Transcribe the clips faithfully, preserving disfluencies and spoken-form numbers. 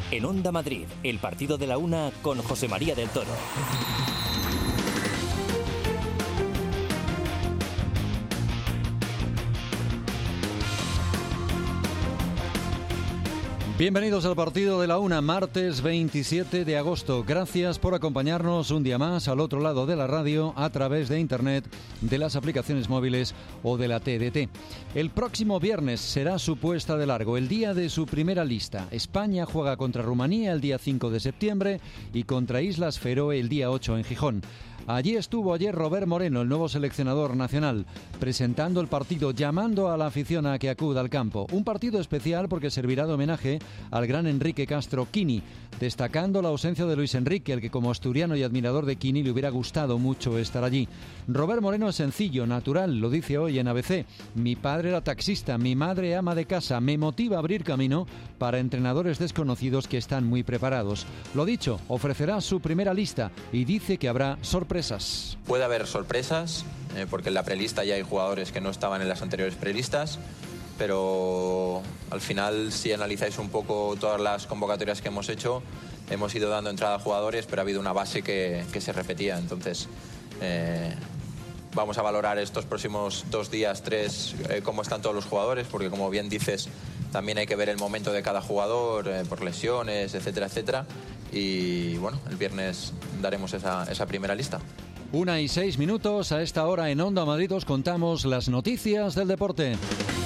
En Onda Madrid, el partido de la una con José María del Toro. Bienvenidos al partido de la una, martes veintisiete de agosto. Gracias por acompañarnos un día más al otro lado de la radio, a través de internet, de las aplicaciones móviles o de la T D T. El próximo viernes será su puesta de largo, el día de su primera lista. España juega contra Rumanía el día cinco de septiembre y contra Islas Feroe el día ocho en Gijón. Allí estuvo ayer Robert Moreno, el nuevo seleccionador nacional, presentando el partido, llamando a la afición a que acuda al campo. Un partido especial porque servirá de homenaje al gran Enrique Castro Quini, destacando la ausencia de Luis Enrique, el que como asturiano y admirador de Quini le hubiera gustado mucho estar allí. Robert Moreno es sencillo, natural, lo dice hoy en A B C. Mi padre era taxista, mi madre ama de casa, me motiva a abrir camino para entrenadores desconocidos que están muy preparados. Lo dicho, ofrecerá su primera lista y dice que habrá sorpresas. Puede haber sorpresas, eh, porque en la prelista ya hay jugadores que no estaban en las anteriores prelistas, pero al final, si analizáis un poco todas las convocatorias que hemos hecho, hemos ido dando entrada a jugadores, pero ha habido una base que, que se repetía. Entonces, eh, vamos a valorar estos próximos dos días, tres, eh, cómo están todos los jugadores, porque como bien dices, también hay que ver el momento de cada jugador, eh, por lesiones, etcétera, etcétera. Y bueno, el viernes daremos esa, esa primera lista. Una y seis minutos, a esta hora en Onda Madrid os contamos las noticias del deporte.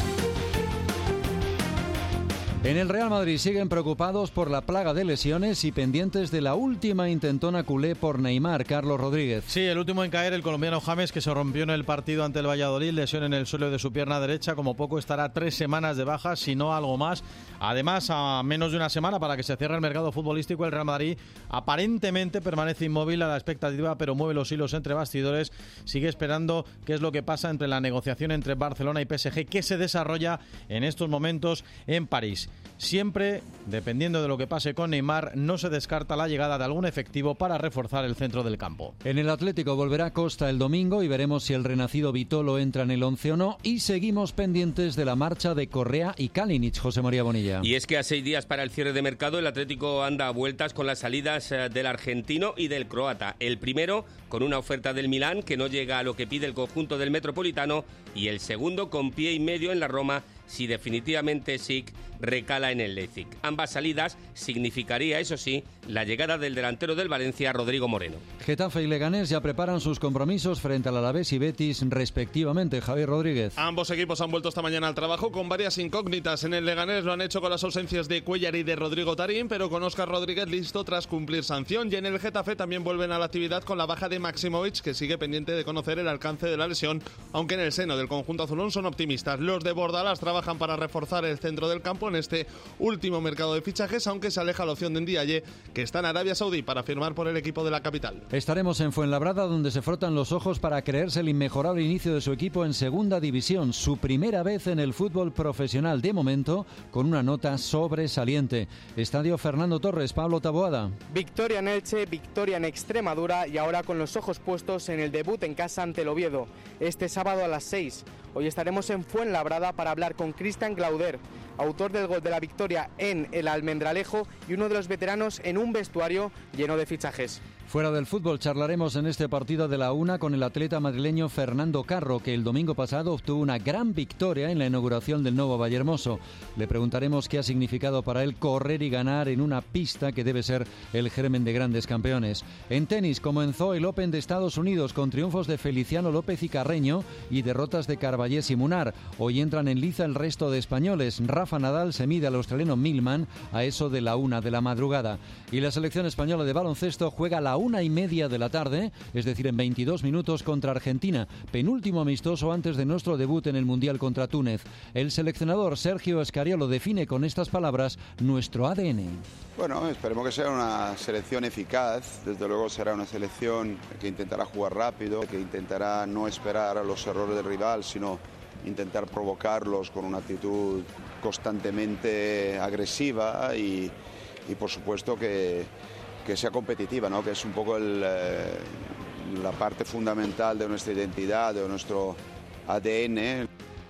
En el Real Madrid siguen preocupados por la plaga de lesiones y pendientes de la última intentona culé por Neymar, Carlos Rodríguez. Sí, el último en caer, el colombiano James, que se rompió en el partido ante el Valladolid, lesión en el suelo de su pierna derecha, como poco estará tres semanas de baja, si no algo más. Además, a menos de una semana para que se cierre el mercado futbolístico, el Real Madrid aparentemente permanece inmóvil a la expectativa, pero mueve los hilos entre bastidores, sigue esperando qué es lo que pasa entre la negociación entre Barcelona y P S G, que se desarrolla en estos momentos en París. Siempre, dependiendo de lo que pase con Neymar, no se descarta la llegada de algún efectivo para reforzar el centro del campo. En el Atlético volverá Costa el domingo y veremos si el renacido Vitolo entra en el once o no, y seguimos pendientes de la marcha de Correa y Kalinic, José María Bonilla. Y es que a seis días para el cierre de mercado, el Atlético anda a vueltas con las salidas del argentino y del croata. El primero con una oferta del Milán que no llega a lo que pide el conjunto del Metropolitano, y el segundo con pie y medio en la Roma si definitivamente Sik recala en el Leipzig. Ambas salidas significaría, eso sí, la llegada del delantero del Valencia, Rodrigo Moreno. Getafe y Leganés ya preparan sus compromisos frente al Alavés y Betis respectivamente. Javier Rodríguez. Ambos equipos han vuelto esta mañana al trabajo con varias incógnitas. En el Leganés lo han hecho con las ausencias de Cuéllar y de Rodrigo Tarín, pero con Óscar Rodríguez listo tras cumplir sanción. Y en el Getafe también vuelven a la actividad con la baja de Maximovic, que sigue pendiente de conocer el alcance de la lesión, aunque en el seno del conjunto azulón son optimistas. Los de Bordalás trabajan para reforzar el centro del campo en este último mercado de fichajes, aunque se aleja la opción de Ndiaye, que está en Arabia Saudí para firmar por el equipo de la capital. Estaremos en Fuenlabrada, donde se frotan los ojos para creerse el inmejorable inicio de su equipo en segunda división, su primera vez en el fútbol profesional de momento, con una nota sobresaliente. Estadio Fernando Torres, Pablo Taboada. Victoria en Elche, victoria en Extremadura y ahora con los ojos puestos en el debut en casa ante el Oviedo, este sábado a las seis. Hoy estaremos en Fuenlabrada para hablar con Cristian Glauder, autor del gol de la victoria en el Almendralejo y uno de los veteranos en un vestuario lleno de fichajes. Fuera del fútbol charlaremos en este partido de la una con el atleta madrileño Fernando Carro, que el domingo pasado obtuvo una gran victoria en la inauguración del nuevo Vallehermoso. Le preguntaremos qué ha significado para él correr y ganar en una pista que debe ser el germen de grandes campeones. En tenis comenzó el Open de Estados Unidos con triunfos de Feliciano López y Carreño y derrotas de Carballés y Munar. Hoy entran en liza el resto de españoles. Rafa Nadal se mide al australiano Millman a eso de la una de la madrugada. Y la selección española de baloncesto juega a la una y media de la tarde, es decir, en veintidós minutos contra Argentina, penúltimo amistoso antes de nuestro debut en el Mundial contra Túnez. El seleccionador Sergio Escariolo define con estas palabras nuestro A D N. Bueno, esperemos que sea una selección eficaz. Desde luego será una selección que intentará jugar rápido, que intentará no esperar a los errores del rival, sino intentar provocarlos con una actitud constantemente agresiva y, y por supuesto que, que sea competitiva, ¿no? Que es un poco el, eh, la parte fundamental de nuestra identidad, de nuestro A D N.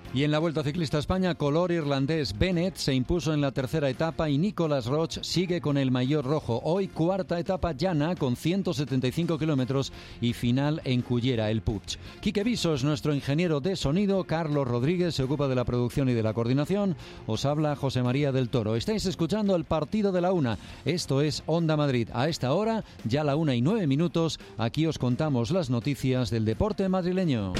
Y en la Vuelta Ciclista a España, color irlandés. Bennett se impuso en la tercera etapa y Nicolas Roche sigue con el maillot rojo. Hoy cuarta etapa llana con ciento setenta y cinco kilómetros y final en Cullera, el Puig. Quique Visos, nuestro ingeniero de sonido. Carlos Rodríguez se ocupa de la producción y de la coordinación. Os habla José María del Toro. Estáis escuchando el partido de la una. Esto es Onda Madrid. A esta hora, ya la una y nueve minutos, aquí os contamos las noticias del deporte madrileño.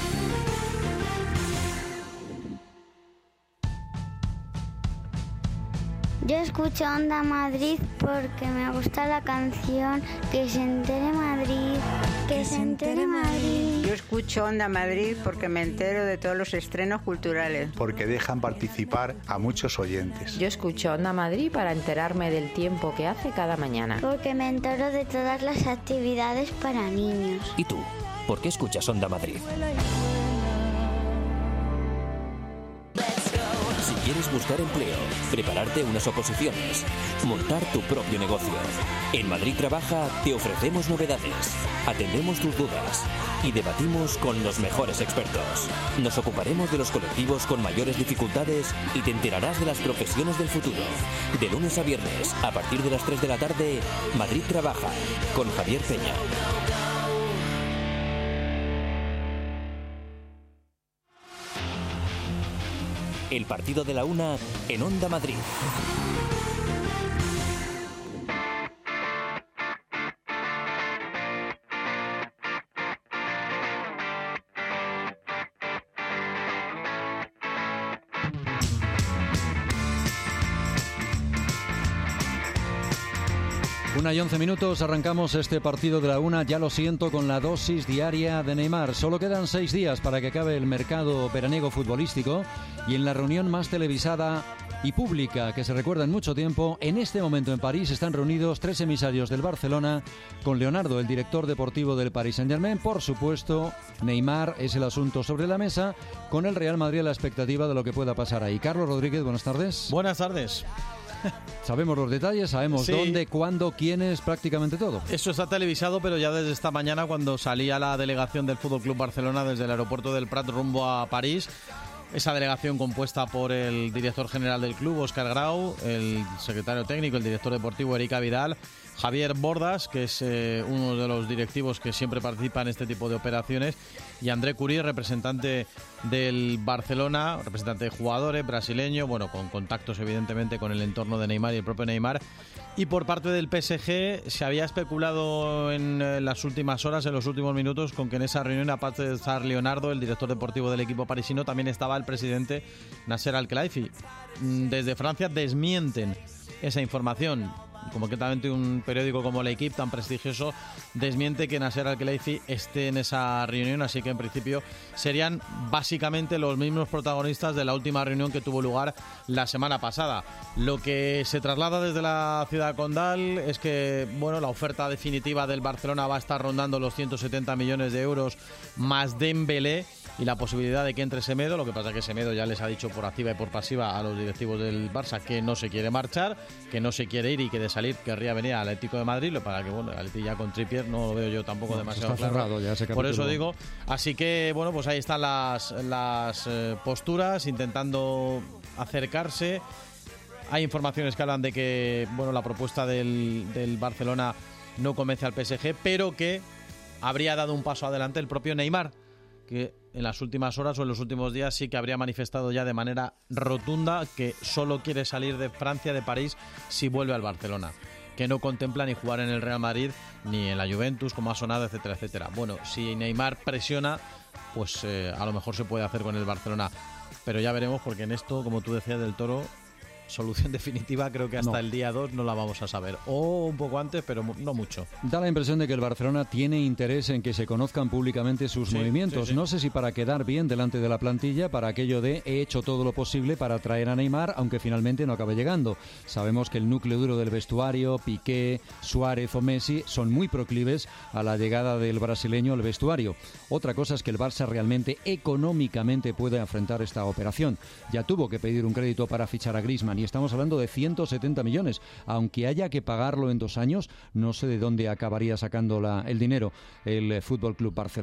Yo escucho Onda Madrid porque me gusta la canción Que se entere Madrid, que, que se entere Madrid. Yo escucho Onda Madrid porque me entero de todos los estrenos culturales. Porque dejan participar a muchos oyentes. Yo escucho Onda Madrid para enterarme del tiempo que hace cada mañana. Porque me entero de todas las actividades para niños. ¿Y tú? ¿Por qué escuchas Onda Madrid? Si quieres buscar empleo, prepararte unas oposiciones, montar tu propio negocio. En Madrid Trabaja te ofrecemos novedades, atendemos tus dudas y debatimos con los mejores expertos. Nos ocuparemos de los colectivos con mayores dificultades y te enterarás de las profesiones del futuro. De lunes a viernes, a partir de las tres de la tarde, Madrid Trabaja, con Javier Peña. El partido de la una en Onda Madrid. Una y once minutos, arrancamos este partido de la una, ya lo siento, con la dosis diaria de Neymar. Solo quedan seis días para que acabe el mercado veraniego futbolístico y en la reunión más televisada y pública que se recuerda en mucho tiempo, en este momento en París están reunidos tres emisarios del Barcelona con Leonardo, el director deportivo del Paris Saint-Germain. Por supuesto, Neymar es el asunto sobre la mesa, con el Real Madrid a la expectativa de lo que pueda pasar ahí. Carlos Rodríguez, buenas tardes. Buenas tardes. Sabemos los detalles, sabemos sí. dónde, cuándo, quiénes, prácticamente todo. Esto está televisado, pero ya desde esta mañana, cuando salía la delegación del F C Barcelona desde el aeropuerto del Prat rumbo a París, esa delegación compuesta por el director general del club, Óscar Grau, el secretario técnico, el director deportivo, Erika Vidal, Javier Bordas, que es eh, uno de los directivos que siempre participa en este tipo de operaciones, y André Curí, representante del Barcelona, representante de jugadores, brasileño, bueno, con contactos evidentemente con el entorno de Neymar y el propio Neymar. Y por parte del P S G se había especulado en las últimas horas, en los últimos minutos, con que en esa reunión, aparte de estar Leonardo, el director deportivo del equipo parisino, también estaba el presidente Nasser Al-Khelaifi. Desde Francia desmienten esa información. Concretamente un periódico como L'Equipe, tan prestigioso, desmiente que Nasser Al-Khelaifi esté en esa reunión, así que en principio serían básicamente los mismos protagonistas de la última reunión que tuvo lugar la semana pasada. Lo que se traslada desde la ciudad condal es que, bueno, la oferta definitiva del Barcelona va a estar rondando los ciento setenta millones de euros más Dembélé y la posibilidad de que entre Semedo. Lo que pasa es que Semedo ya les ha dicho por activa y por pasiva a los directivos del Barça que no se quiere marchar, que no se quiere ir y que de salir querría venir al Atlético de Madrid, lo para que, bueno, el Atlético ya con Trippier no lo veo yo tampoco no, demasiado está claro. Cerrado ya ese por eso digo, así que, bueno, pues ahí están las, las eh, posturas, intentando acercarse. Hay informaciones que hablan de que, bueno, la propuesta del, del Barcelona no convence al P S G, pero que habría dado un paso adelante el propio Neymar, que en las últimas horas o en los últimos días sí que habría manifestado ya de manera rotunda que solo quiere salir de Francia, de París, si vuelve al Barcelona, que no contempla ni jugar en el Real Madrid ni en la Juventus, como ha sonado, etcétera, etcétera. Bueno, si Neymar presiona, pues eh, a lo mejor se puede hacer con el Barcelona, pero ya veremos, porque en esto, como tú decías, del Toro, solución definitiva creo que hasta no. el día dos no la vamos a saber, o un poco antes, pero no mucho. Da la impresión de que el Barcelona tiene interés en que se conozcan públicamente sus sí, movimientos, sí, sí. no sé si para quedar bien delante de la plantilla, para aquello de he hecho todo lo posible para traer a Neymar, aunque finalmente no acabe llegando. Sabemos que el núcleo duro del vestuario, Piqué, Suárez o Messi, son muy proclives a la llegada del brasileño al vestuario. Otra cosa es que el Barça realmente económicamente puede afrontar esta operación. Ya tuvo que pedir un crédito para fichar a Griezmann y estamos hablando de ciento setenta millones. Aunque haya que pagarlo en dos años, no sé de dónde acabaría sacando la, el dinero el F C Barcelona.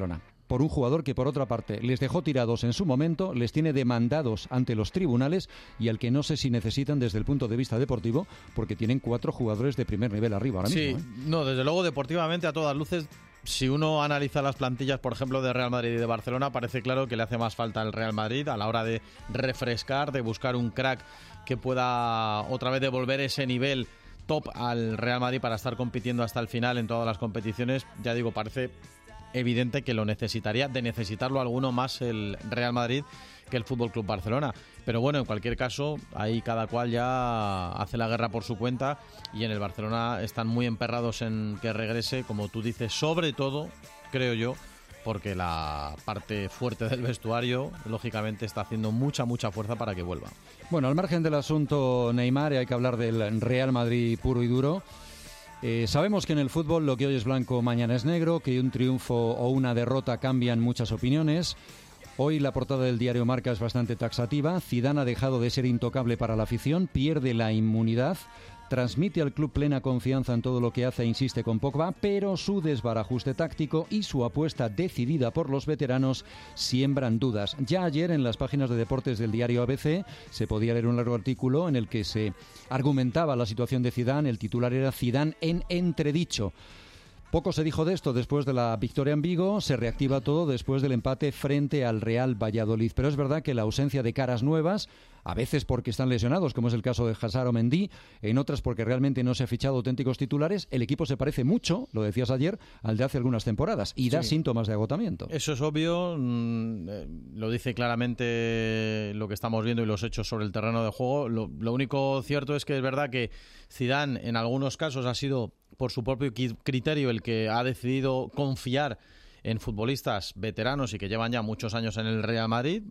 por un jugador que por otra parte les dejó tirados en su momento, les tiene demandados ante los tribunales y al que no sé si necesitan desde el punto de vista deportivo, porque tienen cuatro jugadores de primer nivel arriba ahora sí, mismo. ¿eh? No, desde luego deportivamente a todas luces, si uno analiza las plantillas, por ejemplo, de Real Madrid y de Barcelona, parece claro que le hace más falta al Real Madrid a la hora de refrescar, de buscar un crack que pueda otra vez devolver ese nivel top al Real Madrid para estar compitiendo hasta el final en todas las competiciones. Ya digo, parece evidente que lo necesitaría, de necesitarlo alguno más el Real Madrid que el Fútbol Club Barcelona. Pero bueno, en cualquier caso, ahí cada cual ya hace la guerra por su cuenta y en el Barcelona están muy emperrados en que regrese, como tú dices, sobre todo, creo yo, porque la parte fuerte del vestuario, lógicamente, está haciendo mucha, mucha fuerza para que vuelva. Bueno, al margen del asunto Neymar, hay que hablar del Real Madrid puro y duro. Eh, sabemos que en el fútbol lo que hoy es blanco, mañana es negro, que un triunfo o una derrota cambian muchas opiniones. Hoy la portada del diario Marca es bastante taxativa. Zidane ha dejado de ser intocable para la afición, pierde la inmunidad, transmite al club plena confianza en todo lo que hace e insiste con Pogba, pero su desbarajuste táctico y su apuesta decidida por los veteranos siembran dudas. Ya ayer en las páginas de deportes del diario A B C se podía leer un largo artículo en el que se argumentaba la situación de Zidane. El titular era Zidane en entredicho. Poco se dijo de esto después de la victoria en Vigo, se reactiva todo después del empate frente al Real Valladolid. Pero es verdad que la ausencia de caras nuevas, a veces porque están lesionados, como es el caso de Hazard o Mendy, en otras porque realmente no se ha fichado auténticos titulares, el equipo se parece mucho, lo decías ayer, al de hace algunas temporadas y da sí. síntomas de agotamiento. Eso es obvio, mmm, eh, lo dice claramente lo que estamos viendo y los hechos sobre el terreno de juego. Lo, lo único cierto es que es verdad que Zidane en algunos casos ha sido por su propio criterio el que ha decidido confiar en futbolistas veteranos y que llevan ya muchos años en el Real Madrid,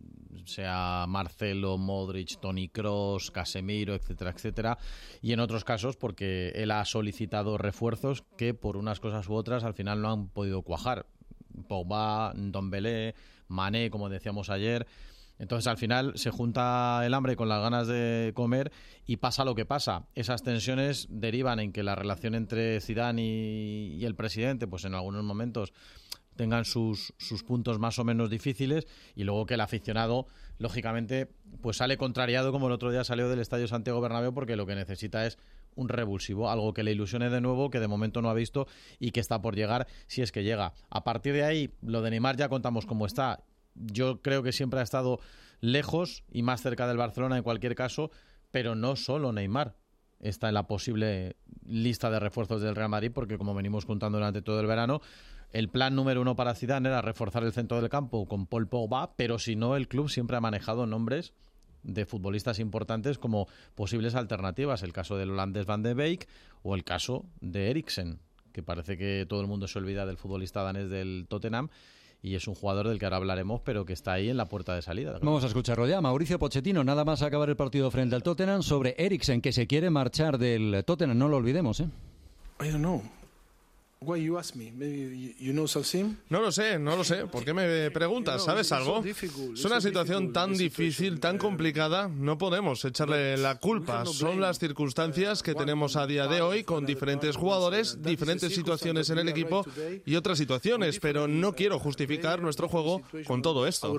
sea Marcelo, Modric, Toni Kroos, Casemiro, etcétera, etcétera, y en otros casos porque él ha solicitado refuerzos que por unas cosas u otras al final no han podido cuajar. Pogba, Ndombele, Mané, como decíamos ayer. Entonces al final se junta el hambre con las ganas de comer y pasa lo que pasa. Esas tensiones derivan en que la relación entre Zidane y, y el presidente, pues en algunos momentos tengan sus, sus puntos más o menos difíciles, y luego que el aficionado, lógicamente, pues sale contrariado, como el otro día salió del Estadio Santiago Bernabéu, porque lo que necesita es un revulsivo, algo que le ilusione de nuevo, que de momento no ha visto y que está por llegar, si es que llega. A partir de ahí, lo de Neymar ya contamos cómo está. Yo creo que siempre ha estado lejos y más cerca del Barcelona en cualquier caso, pero no solo Neymar está en la posible lista de refuerzos del Real Madrid, porque como venimos contando durante todo el verano, el plan número uno para Zidane era reforzar el centro del campo con Paul Pogba, pero si no, el club siempre ha manejado nombres de futbolistas importantes como posibles alternativas. El caso del holandés Van de Beek o el caso de Eriksen, que parece que todo el mundo se olvida del futbolista danés del Tottenham, y es un jugador del que ahora hablaremos, pero que está ahí en la puerta de salida. Claro. Vamos a escucharlo ya. Mauricio Pochettino, nada más acabar el partido frente al Tottenham, sobre Eriksen, que se quiere marchar del Tottenham, no lo olvidemos, ¿eh? I don't know. Why you ask me? Maybe you know something? No lo sé, no lo sé. ¿Por qué me preguntas? ¿Sabes algo? Es una situación tan difícil, tan complicada. No podemos echarle la culpa. Son las circunstancias que tenemos a día de hoy con diferentes jugadores, diferentes situaciones en el equipo y otras situaciones. Pero no quiero justificar nuestro juego con todo esto.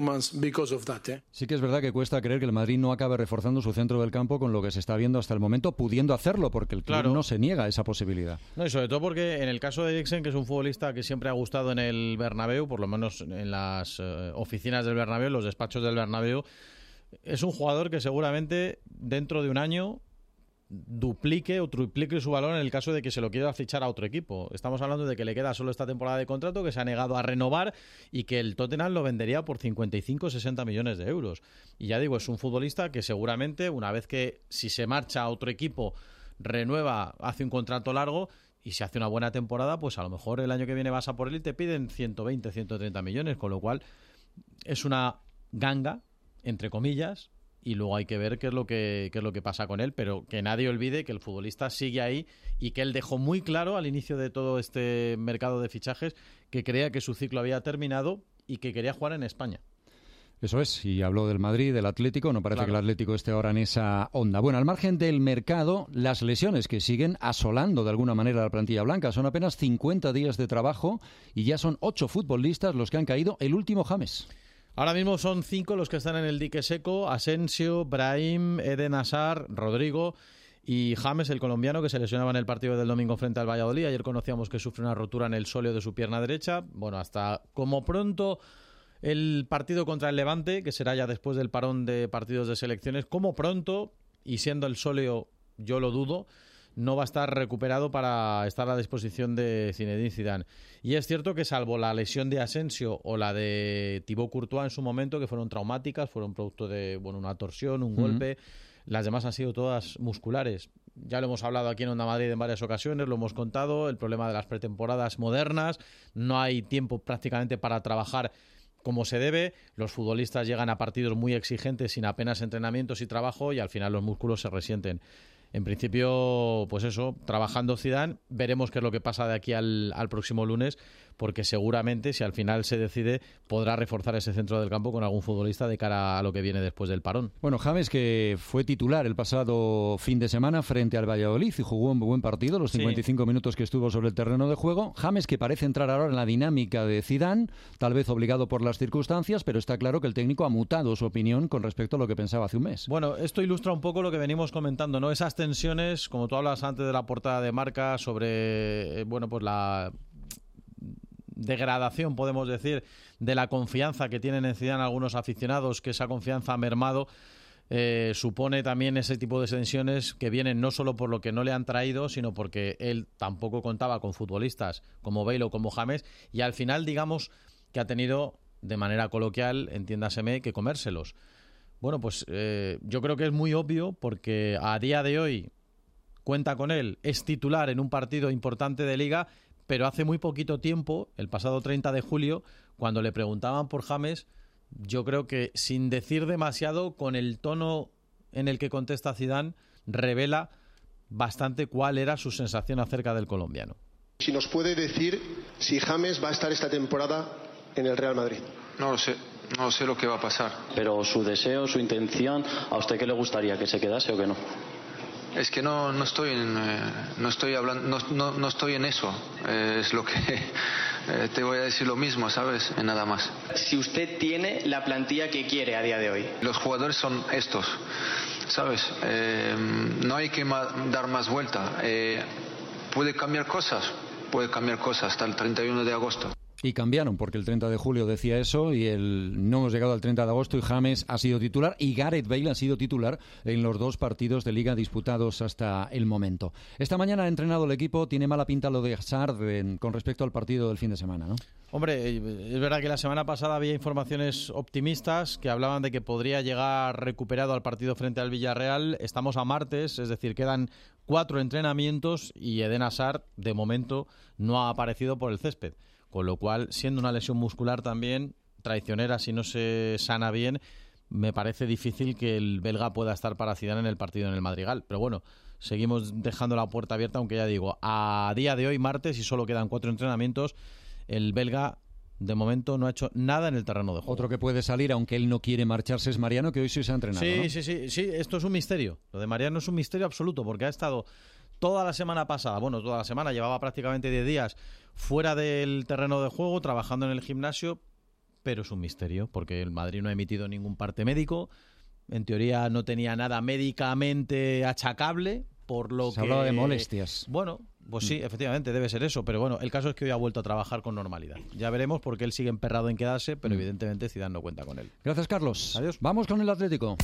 Sí que es verdad que cuesta creer que el Madrid no acabe reforzando su centro del campo con lo que se está viendo hasta el momento, pudiendo hacerlo, porque el club claro. no se niega a esa posibilidad. No, y sobre todo porque en el caso de Eriksen, que es un futbolista que siempre ha gustado en el Bernabéu, por lo menos en las eh, oficinas del Bernabéu, los despachos del Bernabéu, es un jugador que seguramente dentro de un año duplique o triplique su valor en el caso de que se lo quiera fichar a otro equipo. Estamos hablando de que le queda solo esta temporada de contrato, que se ha negado a renovar y que el Tottenham lo vendería por cincuenta y cinco a sesenta millones de euros. Y ya digo, es un futbolista que seguramente, una vez que si se marcha a otro equipo, renueva, hace un contrato largo, y si hace una buena temporada, pues a lo mejor el año que viene vas a por él y te piden ciento veinte, ciento treinta millones, con lo cual es una ganga, entre comillas, y luego hay que ver qué es lo que, qué es lo que pasa con él, pero que nadie olvide que el futbolista sigue ahí y que él dejó muy claro al inicio de todo este mercado de fichajes que creía que su ciclo había terminado y que quería jugar en España. Eso es, y habló del Madrid, del Atlético, no parece Claro. que el Atlético esté ahora en esa onda. Bueno, al margen del mercado, las lesiones que siguen asolando de alguna manera la plantilla blanca. Son apenas cincuenta días de trabajo y ya son ocho futbolistas los que han caído, el último James. Ahora mismo son cinco los que están en el dique seco: Asensio, Brahim, Eden Hazard, Rodrigo y James, el colombiano, que se lesionaba en el partido del domingo frente al Valladolid. Ayer conocíamos que sufre una rotura en el sóleo de su pierna derecha. Bueno, hasta como pronto el partido contra el Levante, que será ya después del parón de partidos de selecciones, como pronto, y siendo el sóleo, yo lo dudo, no va a estar recuperado para estar a la disposición de Zinedine Zidane. Y es cierto que salvo la lesión de Asensio o la de Thibaut Courtois en su momento, que fueron traumáticas, fueron producto de bueno, una torsión, un uh-huh. golpe, las demás han sido todas musculares. Ya lo hemos hablado aquí en Onda Madrid en varias ocasiones, lo hemos contado, el problema de las pretemporadas modernas, no hay tiempo prácticamente para trabajar como se debe, los futbolistas llegan a partidos muy exigentes sin apenas entrenamientos y trabajo y al final los músculos se resienten. En principio, pues eso, trabajando Zidane, veremos qué es lo que pasa de aquí al, al próximo lunes, porque seguramente, si al final se decide, podrá reforzar ese centro del campo con algún futbolista de cara a lo que viene después del parón. Bueno, James, que fue titular el pasado fin de semana frente al Valladolid y jugó un buen partido, los cincuenta y cinco sí. minutos que estuvo sobre el terreno de juego. James, que parece entrar ahora en la dinámica de Zidane, tal vez obligado por las circunstancias, pero está claro que el técnico ha mutado su opinión con respecto a lo que pensaba hace un mes. Bueno, esto ilustra un poco lo que venimos comentando, ¿no? Esas tensiones, como tú hablas antes de la portada de Marca, sobre, bueno, pues la degradación, podemos decir, de la confianza que tienen en Zidane algunos aficionados, que esa confianza ha mermado, eh, supone también ese tipo de tensiones que vienen no solo por lo que no le han traído, sino porque él tampoco contaba con futbolistas como Bale o como James, y al final, digamos, que ha tenido, de manera coloquial, entiéndaseme, que comérselos. Bueno, pues eh, yo creo que es muy obvio, porque a día de hoy cuenta con él, es titular en un partido importante de Liga, pero hace muy poquito tiempo, el pasado treinta de julio, cuando le preguntaban por James, yo creo que sin decir demasiado, con el tono en el que contesta Zidane, revela bastante cuál era su sensación acerca del colombiano. Si nos puede decir si James va a estar esta temporada en el Real Madrid. No lo sé, no sé lo que va a pasar. Pero su deseo, su intención, ¿a usted qué le gustaría? ¿Que se quedase o que no? Es que no, no estoy en, eh, no estoy hablando, no, no, no estoy en eso. Eh, es lo que eh, te voy a decir lo mismo, ¿sabes? En nada más. Si usted tiene la plantilla que quiere a día de hoy. Los jugadores son estos, ¿sabes? Eh, no hay que ma- dar más vuelta. Eh, puede cambiar cosas, puede cambiar cosas hasta el treinta y uno de agosto. Y cambiaron, porque el treinta de julio decía eso y el, no hemos llegado al treinta de agosto y James ha sido titular y Gareth Bale ha sido titular en los dos partidos de Liga disputados hasta el momento. Esta mañana ha entrenado el equipo, tiene mala pinta lo de Hazard en, con respecto al partido del fin de semana, ¿no? Hombre, es verdad que la semana pasada había informaciones optimistas que hablaban de que podría llegar recuperado al partido frente al Villarreal. Estamos a martes, es decir, quedan cuatro entrenamientos y Eden Hazard, de momento, no ha aparecido por el césped. Con lo cual, siendo una lesión muscular también traicionera, si no se sana bien, me parece difícil que el belga pueda estar para Zidane en el partido en el Madrigal. Pero bueno, seguimos dejando la puerta abierta, aunque ya digo, a día de hoy, martes, y solo quedan cuatro entrenamientos, el belga de momento no ha hecho nada en el terreno de juego. Otro que puede salir, aunque él no quiere marcharse, es Mariano, que hoy sí se ha entrenado, Sí, ¿no? sí, sí, sí, esto es un misterio. Lo de Mariano es un misterio absoluto, porque ha estado toda la semana pasada, bueno, toda la semana, llevaba prácticamente diez días fuera del terreno de juego, trabajando en el gimnasio, pero es un misterio, porque el Madrid no ha emitido ningún parte médico, en teoría no tenía nada médicamente achacable, por lo Se que... hablaba de molestias. Bueno, pues sí, efectivamente, debe ser eso, pero bueno, el caso es que hoy ha vuelto a trabajar con normalidad. Ya veremos, porque él sigue emperrado en quedarse, pero mm. evidentemente Zidane no cuenta con él. Gracias, Carlos. Adiós. Vamos con el Atlético.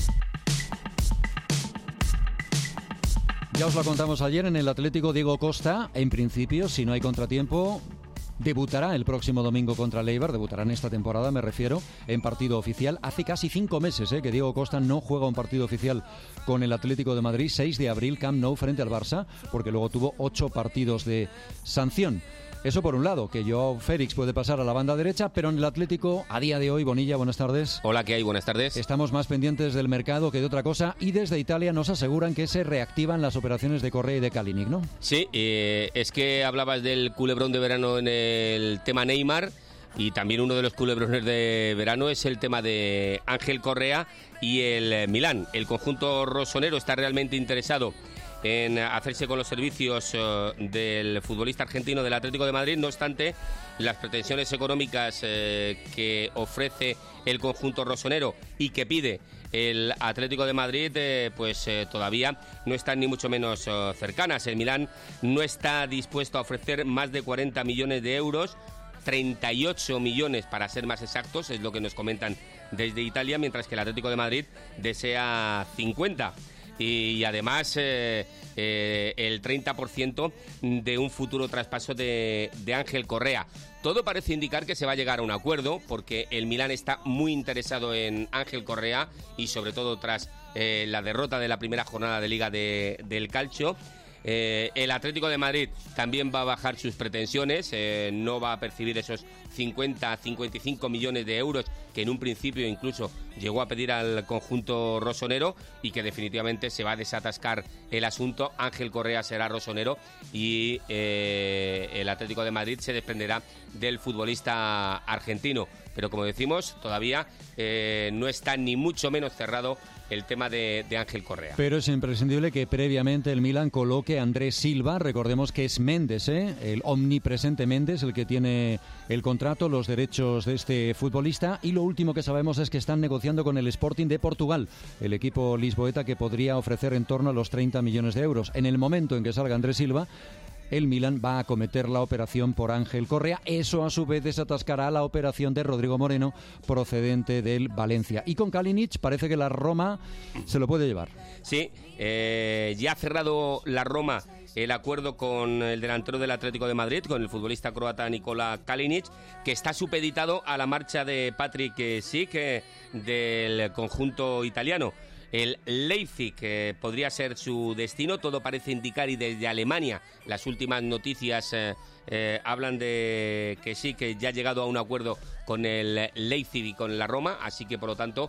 Ya os lo contamos ayer en el Atlético. Diego Costa, en principio, si no hay contratiempo, debutará el próximo domingo contra el Eibar. Debutará en esta temporada, me refiero, en partido oficial. Hace casi cinco meses eh, que Diego Costa no juega un partido oficial con el Atlético de Madrid. seis de abril, Camp Nou frente al Barça, porque luego tuvo ocho partidos de sanción. Eso por un lado, que Joao Félix puede pasar a la banda derecha, pero en el Atlético, a día de hoy, Bonilla, buenas tardes. Hola, ¿qué hay? Buenas tardes. Estamos más pendientes del mercado que de otra cosa, y desde Italia nos aseguran que se reactivan las operaciones de Correa y de Kalinic, ¿no? Sí, eh, es que hablabas del culebrón de verano en el tema Neymar. Y también uno de los culebrones de verano es el tema de Ángel Correa y el Milán. El conjunto rosonero está realmente interesado en hacerse con los servicios uh, del futbolista argentino del Atlético de Madrid. No obstante, las pretensiones económicas eh, que ofrece el conjunto rosonero y que pide el Atlético de Madrid, eh, pues eh, todavía no están ni mucho menos uh, cercanas. El Milán no está dispuesto a ofrecer más de cuarenta millones de euros, treinta y ocho millones para ser más exactos, es lo que nos comentan desde Italia, mientras que el Atlético de Madrid desea cincuenta. Y además eh, eh, el treinta por ciento de un futuro traspaso de, de Ángel Correa. Todo parece indicar que se va a llegar a un acuerdo, porque el Milán está muy interesado en Ángel Correa y sobre todo tras eh, la derrota de la primera jornada de Liga de, del Calcio. Eh, el Atlético de Madrid también va a bajar sus pretensiones, eh, no va a percibir esos cincuenta a cincuenta y cinco millones de euros que en un principio incluso llegó a pedir al conjunto rosonero, y que definitivamente se va a desatascar el asunto. Ángel Correa será rosonero y eh, el Atlético de Madrid se desprenderá del futbolista argentino. Pero como decimos, todavía eh, no está ni mucho menos cerrado el tema de, de Ángel Correa. Pero es imprescindible que previamente el Milan coloque a Andrés Silva. Recordemos que es Méndez, ¿eh? el omnipresente Méndez, el que tiene el contrato, los derechos de este futbolista. Y lo último que sabemos es que están negociando con el Sporting de Portugal, el equipo lisboeta, que podría ofrecer en torno a los treinta millones de euros. En el momento en que salga Andrés Silva, el Milan va a acometer la operación por Ángel Correa. Eso a su vez desatascará la operación de Rodrigo Moreno, procedente del Valencia. Y con Kalinic parece que la Roma se lo puede llevar. Sí, eh, ya ha cerrado la Roma el acuerdo con el delantero del Atlético de Madrid, con el futbolista croata Nikola Kalinic, que está supeditado a la marcha de Patrick Schick eh, del conjunto italiano. El Leipzig eh, podría ser su destino, todo parece indicar, y desde Alemania las últimas noticias eh, eh, hablan de que sí, que ya ha llegado a un acuerdo con el Leipzig y con la Roma, así que por lo tanto,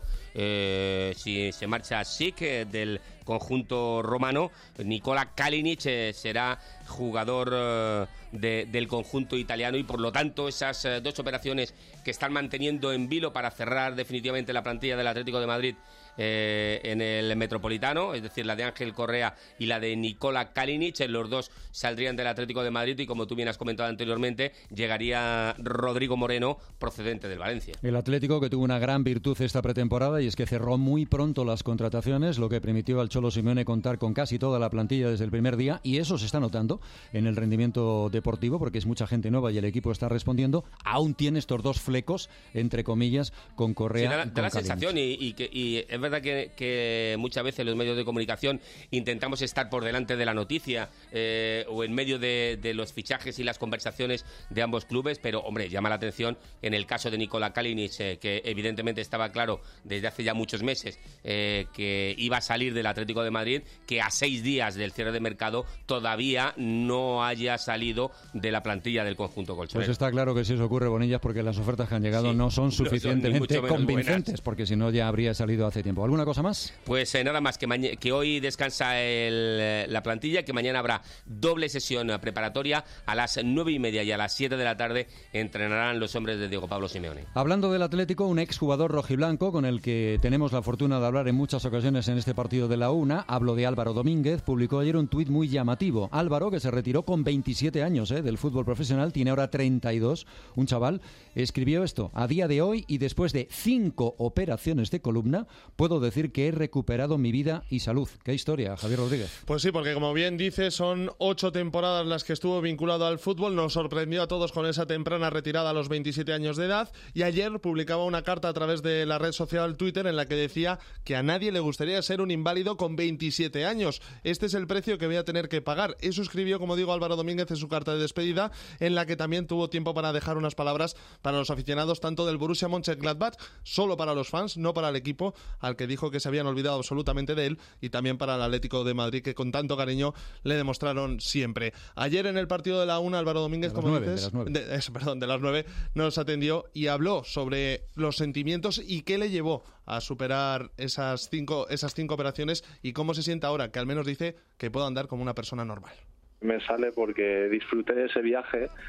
eh, si se marcha Schick eh, del conjunto romano, Nikola Kalinic eh, será jugador eh, de, del conjunto italiano, y por lo tanto esas eh, dos operaciones que están manteniendo en vilo para cerrar definitivamente la plantilla del Atlético de Madrid Eh, en el Metropolitano, es decir, la de Ángel Correa y la de Nikola Kalinic, los dos saldrían del Atlético de Madrid, y como tú bien has comentado anteriormente, llegaría Rodrigo Moreno, procedente del Valencia. El Atlético, que tuvo una gran virtud esta pretemporada, y es que cerró muy pronto las contrataciones, lo que permitió al Cholo Simeone contar con casi toda la plantilla desde el primer día, y eso se está notando en el rendimiento deportivo, porque es mucha gente nueva y el equipo está respondiendo. Aún tiene estos dos flecos, entre comillas, con Correa. Sí, da, y con da la Kalinic. sensación, y, y, que, y es verdad que, que muchas veces los medios de comunicación intentamos estar por delante de la noticia eh, o en medio de, de los fichajes y las conversaciones de ambos clubes, pero hombre, llama la atención en el caso de Nikola Kalinic, eh, que evidentemente estaba claro desde hace ya muchos meses eh, que iba a salir del Atlético de Madrid, que a seis días del cierre de mercado todavía no haya salido de la plantilla del conjunto colchonero. Pues está claro que si eso ocurre, Bonillas, porque las ofertas que han llegado sí, no son suficientemente no son convincentes, buenas, porque si no ya habría salido hace tiempo. ¿Alguna cosa más? Pues eh, nada más, que, maña- que hoy descansa el, la plantilla, que mañana habrá doble sesión preparatoria. A las nueve y media y a las siete de la tarde entrenarán los hombres de Diego Pablo Simeone. Hablando del Atlético, un exjugador rojiblanco con el que tenemos la fortuna de hablar en muchas ocasiones en este partido de la UNA, hablo de Álvaro Domínguez, publicó ayer un tuit muy llamativo. Álvaro, que se retiró con veintisiete años eh, del fútbol profesional, tiene ahora treinta y dos, un chaval, escribió esto: a día de hoy y después de cinco operaciones de columna, puedo decir que he recuperado mi vida y salud. ¿Qué historia, Javier Rodríguez? Pues sí, porque como bien dice, son ocho temporadas las que estuvo vinculado al fútbol. Nos sorprendió a todos con esa temprana retirada a los veintisiete años de edad, y ayer publicaba una carta a través de la red social Twitter en la que decía que a nadie le gustaría ser un inválido con veintisiete años. Este es el precio que voy a tener que pagar. Eso escribió, como digo, Álvaro Domínguez en su carta de despedida, en la que también tuvo tiempo para dejar unas palabras para los aficionados tanto del Borussia Mönchengladbach, solo para los fans, no para el equipo, al que dijo que se habían olvidado absolutamente de él, y también para el Atlético de Madrid, que con tanto cariño le demostraron siempre. Ayer en el partido de la UNA, Álvaro Domínguez, como nueve, dices, de las nueve. De, eso, perdón, de las nueve, nos atendió y habló sobre los sentimientos y qué le llevó a superar esas cinco, esas cinco operaciones, y cómo se siente ahora, que al menos dice que puede andar como una persona normal. Me sale porque disfruté de ese viaje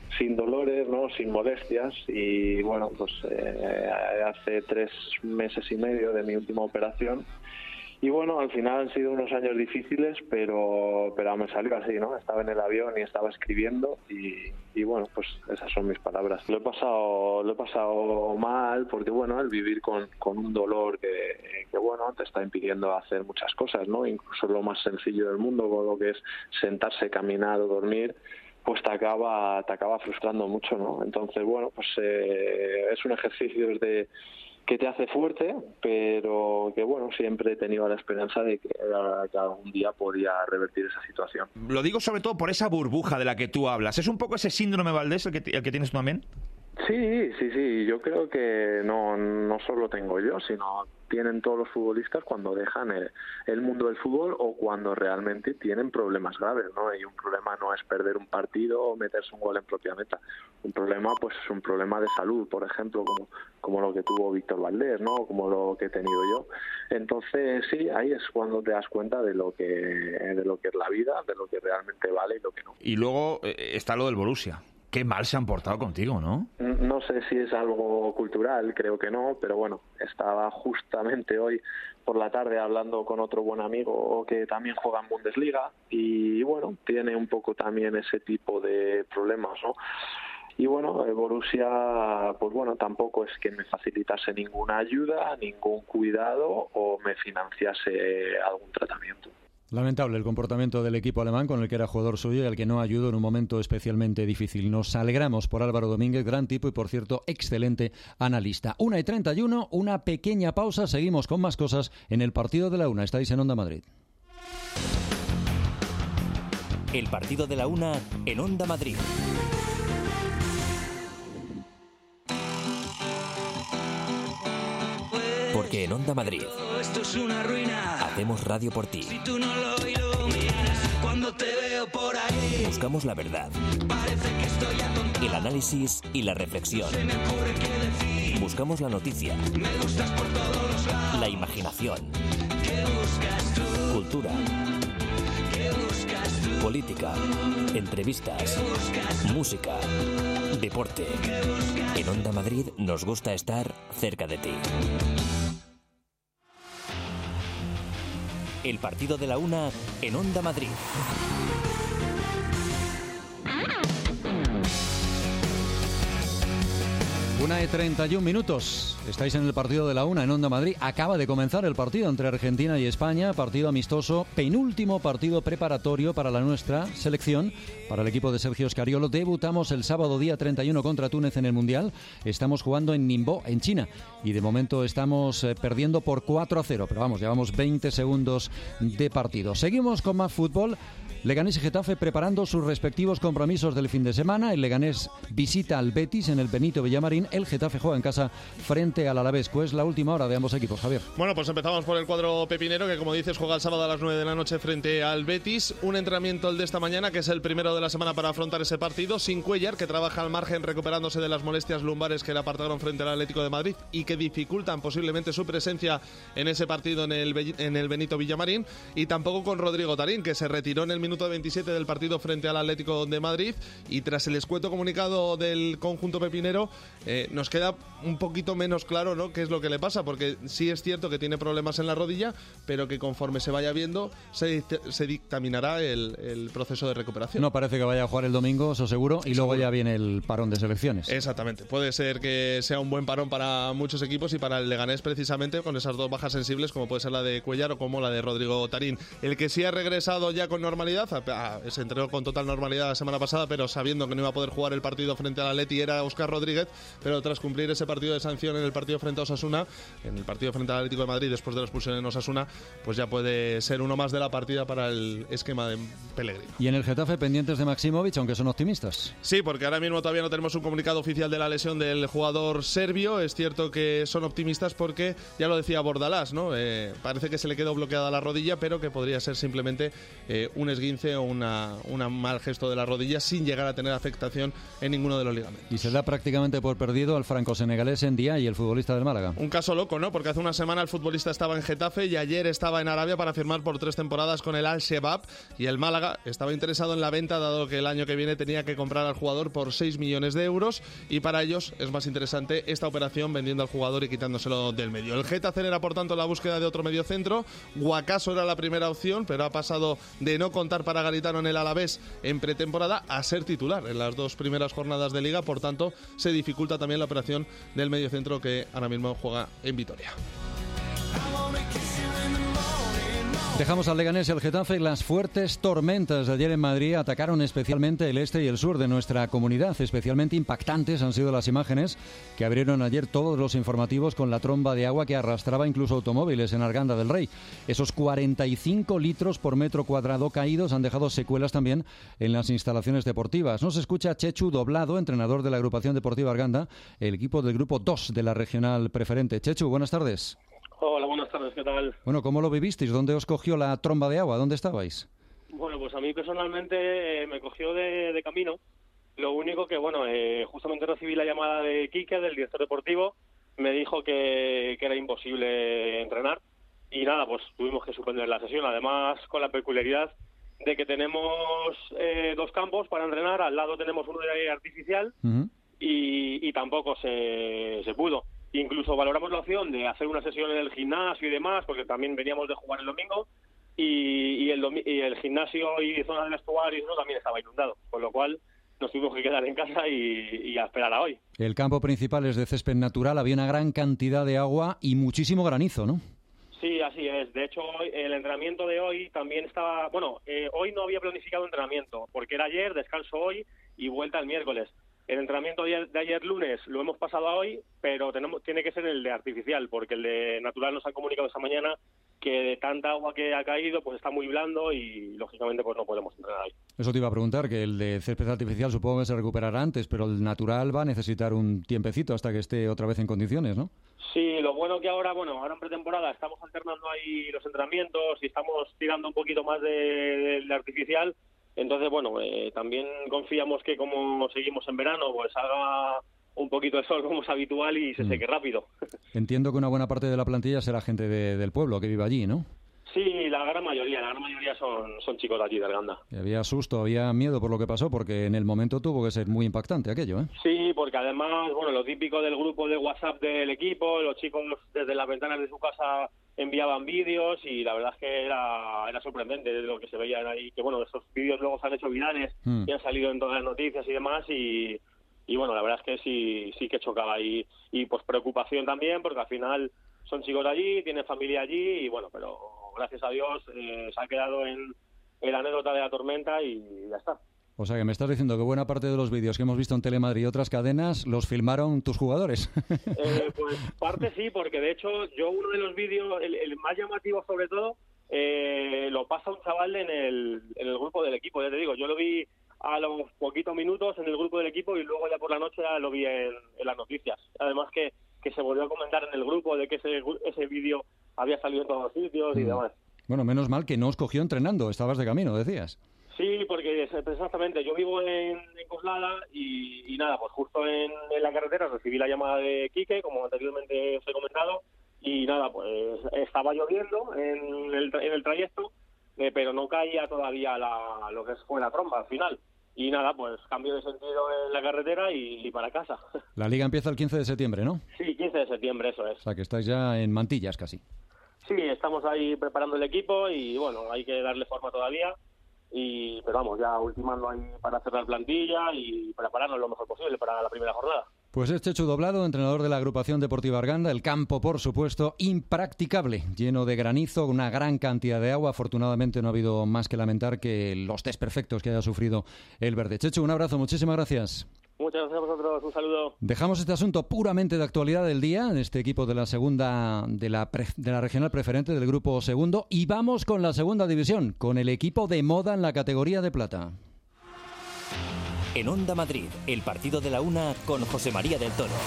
sin dolores, ¿no? Sin molestias, y bueno, pues eh, hace tres meses y medio de mi última operación. Y bueno, al final han sido unos años difíciles, pero pero me salió así, ¿no? Estaba en el avión y estaba escribiendo y, y bueno, pues esas son mis palabras. Lo he pasado lo he pasado mal porque, bueno, el vivir con, con un dolor que, que, bueno, te está impidiendo hacer muchas cosas, ¿no? Incluso lo más sencillo del mundo, con lo que es sentarse, caminar o dormir, pues te acaba te acaba frustrando mucho, ¿no? Entonces, bueno, pues eh, es un ejercicio de que te hace fuerte, pero que bueno, siempre he tenido la esperanza de que, que algún día podía revertir esa situación. Lo digo sobre todo por esa burbuja de la que tú hablas. ¿Es un poco ese síndrome Valdés el que, el que tienes tú también? Sí, sí, sí. Yo creo que no, no solo tengo yo, sino tienen todos los futbolistas cuando dejan el, el mundo del fútbol o cuando realmente tienen problemas graves, ¿no? Y un problema no es perder un partido o meterse un gol en propia meta. Un problema, pues, es un problema de salud, por ejemplo, como, como lo que tuvo Víctor Valdés, ¿no? Como lo que he tenido yo. Entonces, sí, ahí es cuando te das cuenta de lo que de lo que es la vida, de lo que realmente vale y lo que no. Y luego eh, está lo del Borussia. Qué mal se han portado contigo, ¿no? No sé si es algo cultural, creo que no, pero bueno, estaba justamente hoy por la tarde hablando con otro buen amigo que también juega en Bundesliga y bueno, tiene un poco también ese tipo de problemas, ¿no? Y bueno, el Borussia, pues bueno, tampoco es que me facilitase ninguna ayuda, ningún cuidado o me financiase algún tratamiento. Lamentable el comportamiento del equipo alemán con el que era jugador suyo y al que no ayudó en un momento especialmente difícil. Nos alegramos por Álvaro Domínguez, gran tipo y, por cierto, excelente analista. Una y treinta y uno, una pequeña pausa. Seguimos con más cosas en el partido de la una. Estáis en Onda Madrid. El partido de la una en Onda Madrid. Porque en Onda Madrid esto es una ruina. Hacemos radio por ti. Si tú no lo iluminas, cuando te veo por ahí, buscamos la verdad, parece que estoy atontado. el análisis y la reflexión. Se me ocurre qué decir. Buscamos la noticia, me gustas por todos los lados. la imaginación, ¿qué buscas tú? cultura, ¿qué buscas tú? política, entrevistas, música, deporte. En Onda Madrid nos gusta estar cerca de ti. El partido de la una en Onda Madrid. Una y treinta y un minutos. Estáis en el partido de la una en Onda Madrid. Acaba de comenzar el partido entre Argentina y España. Partido amistoso, penúltimo partido preparatorio para la nuestra selección, para el equipo de Sergio Scariolo. Debutamos el sábado día treinta y uno contra Túnez en el Mundial. Estamos jugando en Ningbo, en China. Y de momento estamos eh, perdiendo por cuatro a cero. Pero vamos, llevamos veinte segundos de partido. Seguimos con más fútbol. Leganés y Getafe preparando sus respectivos compromisos del fin de semana. El Leganés visita al Betis en el Benito Villamarín. El Getafe juega en casa frente al Alavés. Pues la última hora de ambos equipos, Javier. Bueno, pues empezamos por el cuadro pepinero, que como dices juega el sábado a las nueve de la noche frente al Betis. Un entrenamiento el de esta mañana, que es el primero de la semana para afrontar ese partido, sin Cuéllar, que trabaja al margen recuperándose de las molestias lumbares que le apartaron frente al Atlético de Madrid y que dificultan posiblemente su presencia en ese partido en el, Be- en el Benito Villamarín. Y tampoco con Rodrigo Tarín, que se retiró en el minuto veintisiete del partido frente al Atlético de Madrid. Y tras el escueto comunicado del conjunto pepinero, eh, nos queda un poquito menos claro, ¿no?, qué es lo que le pasa, porque sí es cierto que tiene problemas en la rodilla, pero que conforme se vaya viendo se, se dictaminará el, el proceso de recuperación. No parece que vaya a jugar el domingo, eso seguro, y luego seguro. ya viene el parón de selecciones. Exactamente, puede ser que sea un buen parón para muchos equipos y para el Leganés precisamente, con esas dos bajas sensibles como puede ser la de Cuéllar o como la de Rodrigo Tarín. El que sí ha regresado ya con normalidad, se entrenó con total normalidad la semana pasada, pero sabiendo que no iba a poder jugar el partido frente al Atleti, era Óscar Rodríguez, pero tras cumplir ese partido de sanción en el partido frente a Osasuna, en el partido frente al Atlético de Madrid después de la expulsión en Osasuna, pues ya puede ser uno más de la partida para el esquema de Pellegrini. Y en el Getafe pendientes de Maximovic, aunque son optimistas. Sí, porque ahora mismo todavía no tenemos un comunicado oficial de la lesión del jugador serbio. Es cierto que son optimistas porque, ya lo decía Bordalás, ¿no? Eh, parece que se le quedó bloqueada la rodilla, pero que podría ser simplemente eh, un esguince esguince o una, una mal gesto de la rodilla sin llegar a tener afectación en ninguno de los ligamentos. Y se da prácticamente por perdido al franco-senegalés Ndiaye, el futbolista del Málaga. Un caso loco, ¿no? Porque hace una semana el futbolista estaba en Getafe y ayer estaba en Arabia para firmar por tres temporadas con el Al-Shebab, y el Málaga estaba interesado en la venta, dado que el año que viene tenía que comprar al jugador por seis millones de euros, y para ellos es más interesante esta operación vendiendo al jugador y quitándoselo del medio. El Getafe acelera por tanto la búsqueda de otro mediocentro. Guacaso era la primera opción, pero ha pasado de no contar para Garitano en el Alavés en pretemporada a ser titular en las dos primeras jornadas de Liga. Por tanto, se dificulta también la operación del mediocentro que ahora mismo juega en Vitoria. Dejamos al Leganés y al Getafe. Las fuertes tormentas de ayer en Madrid atacaron especialmente el este y el sur de nuestra comunidad. Especialmente impactantes han sido las imágenes que abrieron ayer todos los informativos con la tromba de agua que arrastraba incluso automóviles en Arganda del Rey. Esos cuarenta y cinco litros por metro cuadrado caídos han dejado secuelas también en las instalaciones deportivas. Nos escucha Chechu Doblado, entrenador de la agrupación deportiva Arganda, el equipo del grupo dos de la regional preferente. Chechu, buenas tardes. Hola, buenas tardes, ¿qué tal? Bueno, ¿cómo lo vivisteis? ¿Dónde os cogió la tromba de agua? ¿Dónde estabais? Bueno, pues a mí personalmente eh, me cogió de, de camino. Lo único que, bueno, eh, justamente recibí la llamada de Quique, del director deportivo. Me dijo que, que era imposible entrenar. Y nada, pues tuvimos que suspender la sesión. Además, con la peculiaridad de que tenemos eh, dos campos para entrenar. Al lado tenemos uno de aire artificial uh-huh. y, y tampoco se, se pudo. Incluso valoramos la opción de hacer una sesión en el gimnasio y demás, porque también veníamos de jugar el domingo, y, y, el, domi- y el gimnasio y zona del vestuario ¿no? también estaba inundado, con lo cual nos tuvimos que quedar en casa y, y a esperar a hoy. El campo principal es de césped natural, había una gran cantidad de agua y muchísimo granizo, ¿no? Sí, así es. De hecho, hoy, el entrenamiento de hoy también estaba... Bueno, eh, hoy no había planificado entrenamiento, porque era ayer, descanso hoy y vuelta el miércoles. El entrenamiento de ayer, de ayer lunes lo hemos pasado a hoy, pero tenemos, tiene que ser el de artificial, porque el de natural nos han comunicado esta mañana que de tanta agua que ha caído pues está muy blando y lógicamente pues no podemos entrenar ahí. Eso te iba a preguntar, que el de césped artificial supongo que se recuperará antes, pero el natural va a necesitar un tiempecito hasta que esté otra vez en condiciones, ¿no? Sí, lo bueno que ahora, bueno, ahora en pretemporada estamos alternando ahí los entrenamientos y estamos tirando un poquito más de, de, de artificial. Entonces, bueno, eh, también confiamos que como seguimos en verano, pues haga un poquito de sol como es habitual y se mm. seque rápido. Entiendo que una buena parte de la plantilla será gente de, del pueblo que vive allí, ¿no? Sí, la gran mayoría, la gran mayoría son, son chicos de allí, de Arganda. Y había susto, había miedo por lo que pasó, porque en el momento tuvo que ser muy impactante aquello, ¿eh? Sí, porque además, bueno, lo típico del grupo de WhatsApp del equipo, los chicos desde las ventanas de su casa enviaban vídeos y la verdad es que era, era sorprendente lo que se veían ahí, que bueno, esos vídeos luego se han hecho virales mm. y han salido en todas las noticias y demás y, y bueno, la verdad es que sí, sí que chocaba y, y pues preocupación también porque al final son chicos de allí, tienen familia allí y bueno, pero gracias a Dios eh, se ha quedado en, en la anécdota de la tormenta y ya está. O sea, que me estás diciendo que buena parte de los vídeos que hemos visto en Telemadrid y otras cadenas los filmaron tus jugadores. Eh, pues parte sí, porque de hecho yo uno de los vídeos, el, el más llamativo sobre todo, eh, lo pasa un chaval en el, en el grupo del equipo. Ya te digo, yo lo vi a los poquitos minutos en el grupo del equipo y luego ya por la noche ya lo vi en, en las noticias. Además que, que se volvió a comentar en el grupo de que ese, ese vídeo había salido en todos los sitios y mm. demás. Bueno, menos mal que no os cogió entrenando, estabas de camino, decías. Sí, porque exactamente, yo vivo en, en Coslada y, y nada, pues justo en, en la carretera recibí la llamada de Quique, como anteriormente os he comentado, y nada, pues estaba lloviendo en el, en el trayecto, eh, pero no caía todavía la, lo que fue la tromba al final. Y nada, pues cambio de sentido en la carretera y, y para casa. La liga empieza el quince de septiembre, ¿no? Sí, quince de septiembre, eso es. O sea, que estáis ya en mantillas casi. Sí, estamos ahí preparando el equipo y bueno, hay que darle forma todavía. Y pero vamos, ya ultimando ahí para cerrar plantilla y prepararnos lo mejor posible para la primera jornada. Pues es Chechu Doblado, entrenador de la agrupación deportiva Arganda. El campo, por supuesto, impracticable, lleno de granizo, una gran cantidad de agua. Afortunadamente no ha habido más que lamentar que los desperfectos que haya sufrido el verde. Chechu, un abrazo, muchísimas gracias. Muchas gracias a vosotros, un saludo. Dejamos este asunto puramente de actualidad del día, en este equipo de la segunda, de la, pre, de la regional preferente del grupo segundo, y vamos con la segunda división, con el equipo de moda en la categoría de plata. En Onda Madrid, el partido de la una con José María del Toro.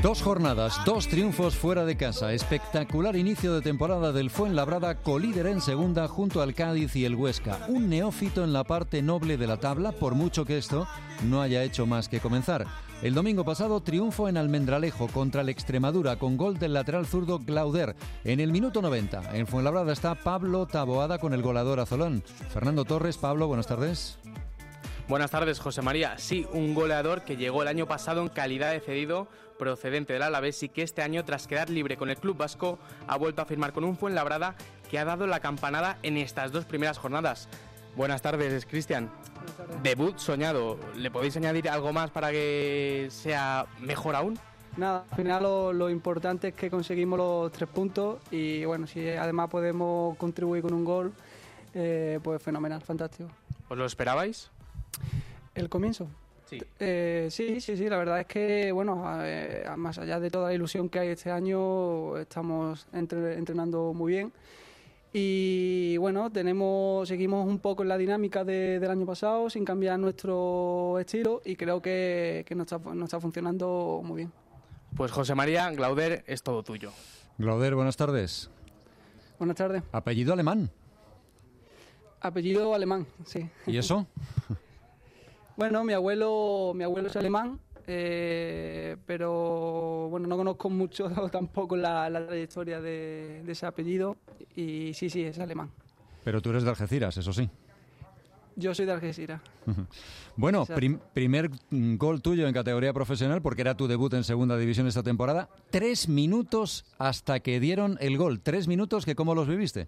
Dos jornadas, dos triunfos fuera de casa. Espectacular inicio de temporada del Fuenlabrada, colíder en segunda junto al Cádiz y el Huesca. Un neófito en la parte noble de la tabla, por mucho que esto no haya hecho más que comenzar. El domingo pasado, triunfo en Almendralejo contra el Extremadura con gol del lateral zurdo Glauder. En el minuto noventa, en Fuenlabrada está Pablo Taboada con el goleador azulón. Fernando Torres. Pablo, buenas tardes. Buenas tardes, José María. Sí, un goleador que llegó el año pasado en calidad de cedido procedente del Alavés y que este año, tras quedar libre con el club vasco, ha vuelto a firmar con un Fuenlabrada que ha dado la campanada en estas dos primeras jornadas. Buenas tardes, Cristian. Buenas tardes. Debut soñado. ¿Le podéis añadir algo más para que sea mejor aún? Nada, al final lo, lo importante es que conseguimos los tres puntos y bueno, si además podemos contribuir con un gol, eh, pues fenomenal, fantástico. ¿Os lo esperabais? ¿El comienzo? Sí. Eh, sí, sí, sí, la verdad es que, bueno, eh, más allá de toda la ilusión que hay este año, estamos entre, entrenando muy bien y, bueno, tenemos seguimos un poco en la dinámica de, del año pasado, sin cambiar nuestro estilo y creo que, que nos, está, nos está funcionando muy bien. Pues José María, Glauder, es todo tuyo. Glauder, buenas tardes. Buenas tardes. Apellido alemán. Apellido alemán, sí. ¿Y eso? Bueno, mi abuelo, mi abuelo es alemán, eh, pero bueno, no conozco mucho tampoco la, la trayectoria de, de ese apellido y sí, sí, es alemán. Pero tú eres de Algeciras, eso sí. Yo soy de Algeciras. Bueno, prim, primer gol tuyo en categoría profesional porque era tu debut en segunda división esta temporada. Tres minutos hasta que dieron el gol. Tres minutos que ¿cómo los viviste?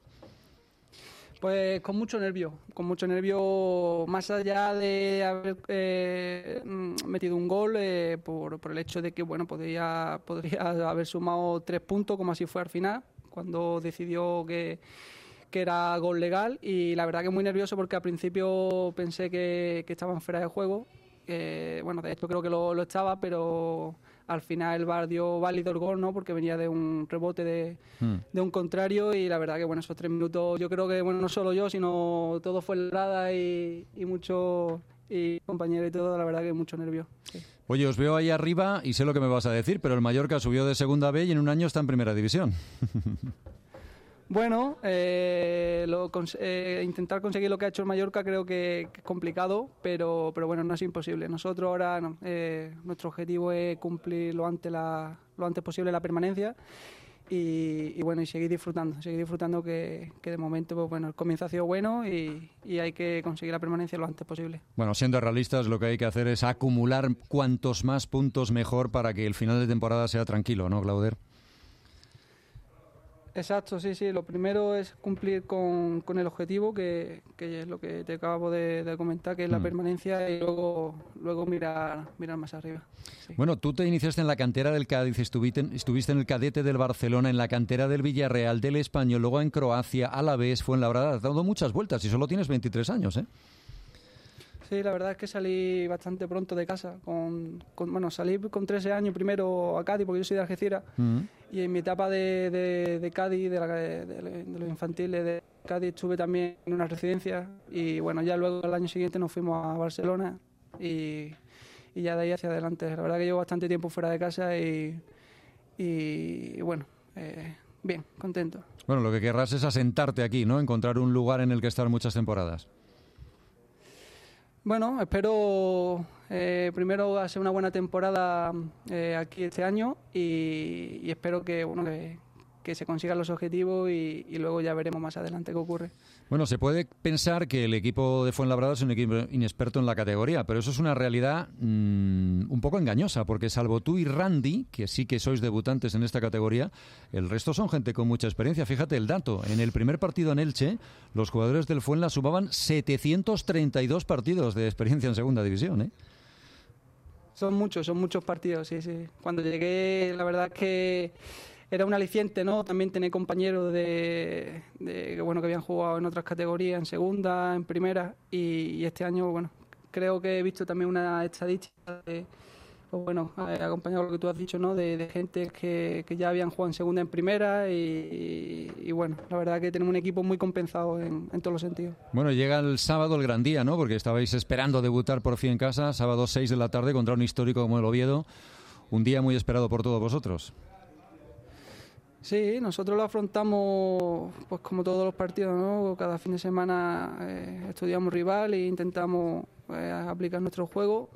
Pues con mucho nervio, con mucho nervio, más allá de haber eh, metido un gol, eh, por, por el hecho de que bueno podría, podría haber sumado tres puntos, como así fue al final, cuando decidió que, que era gol legal. Y la verdad que muy nervioso porque al principio pensé que, que estaban fuera de juego. Eh, bueno, de hecho creo que lo, lo estaba, pero al final el V A R dio válido el gol, ¿no? Porque venía de un rebote de, mm. de un contrario y la verdad que bueno, esos tres minutos yo creo que bueno, no solo yo, sino todo fue Fuenlabrada y, y mucho y compañeros y todo, la verdad que mucho nervio. Sí. Oye, os veo ahí arriba y sé lo que me vas a decir, pero el Mallorca subió de segunda B y en un año está en primera división. Bueno, eh, lo, eh, intentar conseguir lo que ha hecho el Mallorca creo que, que es complicado, pero, pero bueno, no es imposible. Nosotros ahora, no, eh, nuestro objetivo es cumplir lo antes, la, lo antes posible la permanencia y, y bueno, y seguir disfrutando, seguir disfrutando que, que de momento, pues bueno, el comienzo ha sido bueno y, y hay que conseguir la permanencia lo antes posible. Bueno, siendo realistas, lo que hay que hacer es acumular cuantos más puntos mejor para que el final de temporada sea tranquilo, ¿no, Glauder? Exacto, sí, sí. Lo primero es cumplir con, con el objetivo, que, que es lo que te acabo de, de comentar, que es la mm. permanencia, y luego luego mirar mirar más arriba. Sí. Bueno, tú te iniciaste en la cantera del Cádiz, estuviste, estuviste en el cadete del Barcelona, en la cantera del Villarreal, del Español, luego en Croacia, Alavés, Fuenlabrada. Has dado muchas vueltas y solo tienes veintitrés años, ¿eh? Sí, la verdad es que salí bastante pronto de casa. Con, con, bueno, salí con trece años primero a Cádiz, porque yo soy de Algeciras. Uh-huh. Y en mi etapa de, de, de Cádiz, de, la, de, de, de los infantiles de Cádiz, estuve también en una residencia. Y bueno, ya luego el año siguiente nos fuimos a Barcelona. Y, y ya de ahí hacia adelante. La verdad que llevo bastante tiempo fuera de casa y, y, y bueno, eh, bien, contento. Bueno, lo que querrás es asentarte aquí, ¿no? Encontrar un lugar en el que estar muchas temporadas. Bueno, espero eh, primero hacer una buena temporada eh, aquí este año y, y espero que, bueno, que, que se consigan los objetivos y, y luego ya veremos más adelante qué ocurre. Bueno, se puede pensar que el equipo de Fuenlabrada es un equipo inexperto en la categoría, pero eso es una realidad mmm, un poco engañosa, porque salvo tú y Randy, que sí que sois debutantes en esta categoría, el resto son gente con mucha experiencia. Fíjate el dato, en el primer partido en Elche, los jugadores del Fuenla sumaban setecientos treinta y dos partidos de experiencia en segunda división, ¿eh? Son muchos, son muchos partidos, sí, sí. Cuando llegué, la verdad es que era un aliciente, ¿no? También tener compañeros de, de bueno, que habían jugado en otras categorías, en segunda, en primera, y, y este año, bueno, creo que he visto también una estadística de, pues bueno, acompañado con lo que tú has dicho, ¿no? De, de gente que, que ya habían jugado en segunda, en primera, y, y, y bueno, la verdad que tenemos un equipo muy compensado en, en todos los sentidos. Bueno, llega el sábado el gran día, ¿no? Porque estabais esperando debutar por fin en casa, sábado seis de la tarde contra un histórico como el Oviedo. un día muy esperado por todos vosotros. Sí, nosotros lo afrontamos pues como todos los partidos, ¿no? Cada fin de semana eh, estudiamos rival e intentamos eh, aplicar nuestro juego.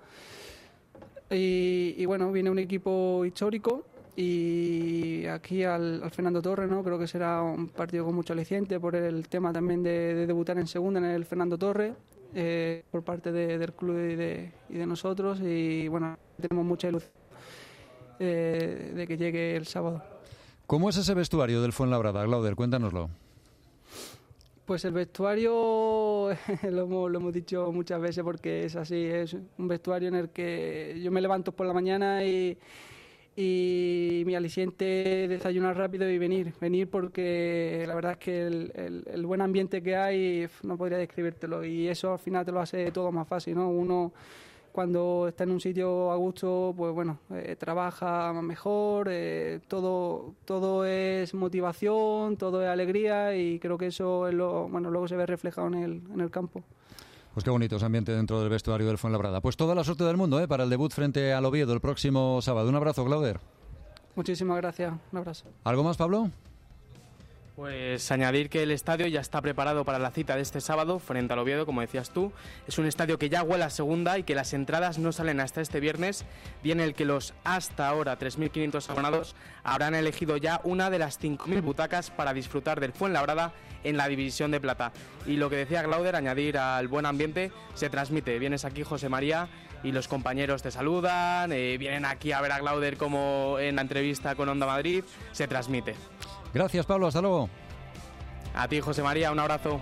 Y, y bueno, viene un equipo histórico y aquí al, al Fernando Torres, ¿no? Creo que será un partido con mucho aliciente por el tema también de, de debutar en segunda en el Fernando Torres, eh, por parte de, del club y de, y de nosotros. Y bueno, tenemos mucha ilusión eh, de que llegue el sábado. ¿Cómo es ese vestuario del Fuenlabrada, Glauder? Cuéntanoslo. Pues el vestuario, lo hemos, lo hemos dicho muchas veces porque es así, es un vestuario en el que yo me levanto por la mañana y, y mi aliciente es desayunar rápido y venir, venir porque la verdad es que el, el, el buen ambiente que hay no podría describírtelo y eso al final te lo hace todo más fácil, ¿no? Uno cuando está en un sitio a gusto, pues bueno, eh, trabaja mejor, eh, todo todo es motivación, todo es alegría y creo que eso es lo, bueno, luego se ve reflejado en el, en el campo. Pues qué bonito ese ambiente dentro del vestuario del Fuenlabrada. Pues toda la suerte del mundo, ¿eh? Para el debut frente al Oviedo el próximo sábado. Un abrazo, Glauder. Muchísimas gracias, un abrazo. ¿Algo más, Pablo? Pues añadir que el estadio ya está preparado para la cita de este sábado frente al Oviedo, como decías tú. Es un estadio que ya huele a segunda y que las entradas no salen hasta este viernes, día en el que los hasta ahora tres mil quinientos abonados habrán elegido ya una de las cinco mil butacas para disfrutar del Fuenlabrada en la División de Plata. Y lo que decía Glauder, añadir al buen ambiente, se transmite. Vienes aquí, José María, y los compañeros te saludan, eh, vienen aquí a ver a Glauder como en la entrevista con Onda Madrid, se transmite. Gracias, Pablo, hasta luego. A ti, José María, un abrazo.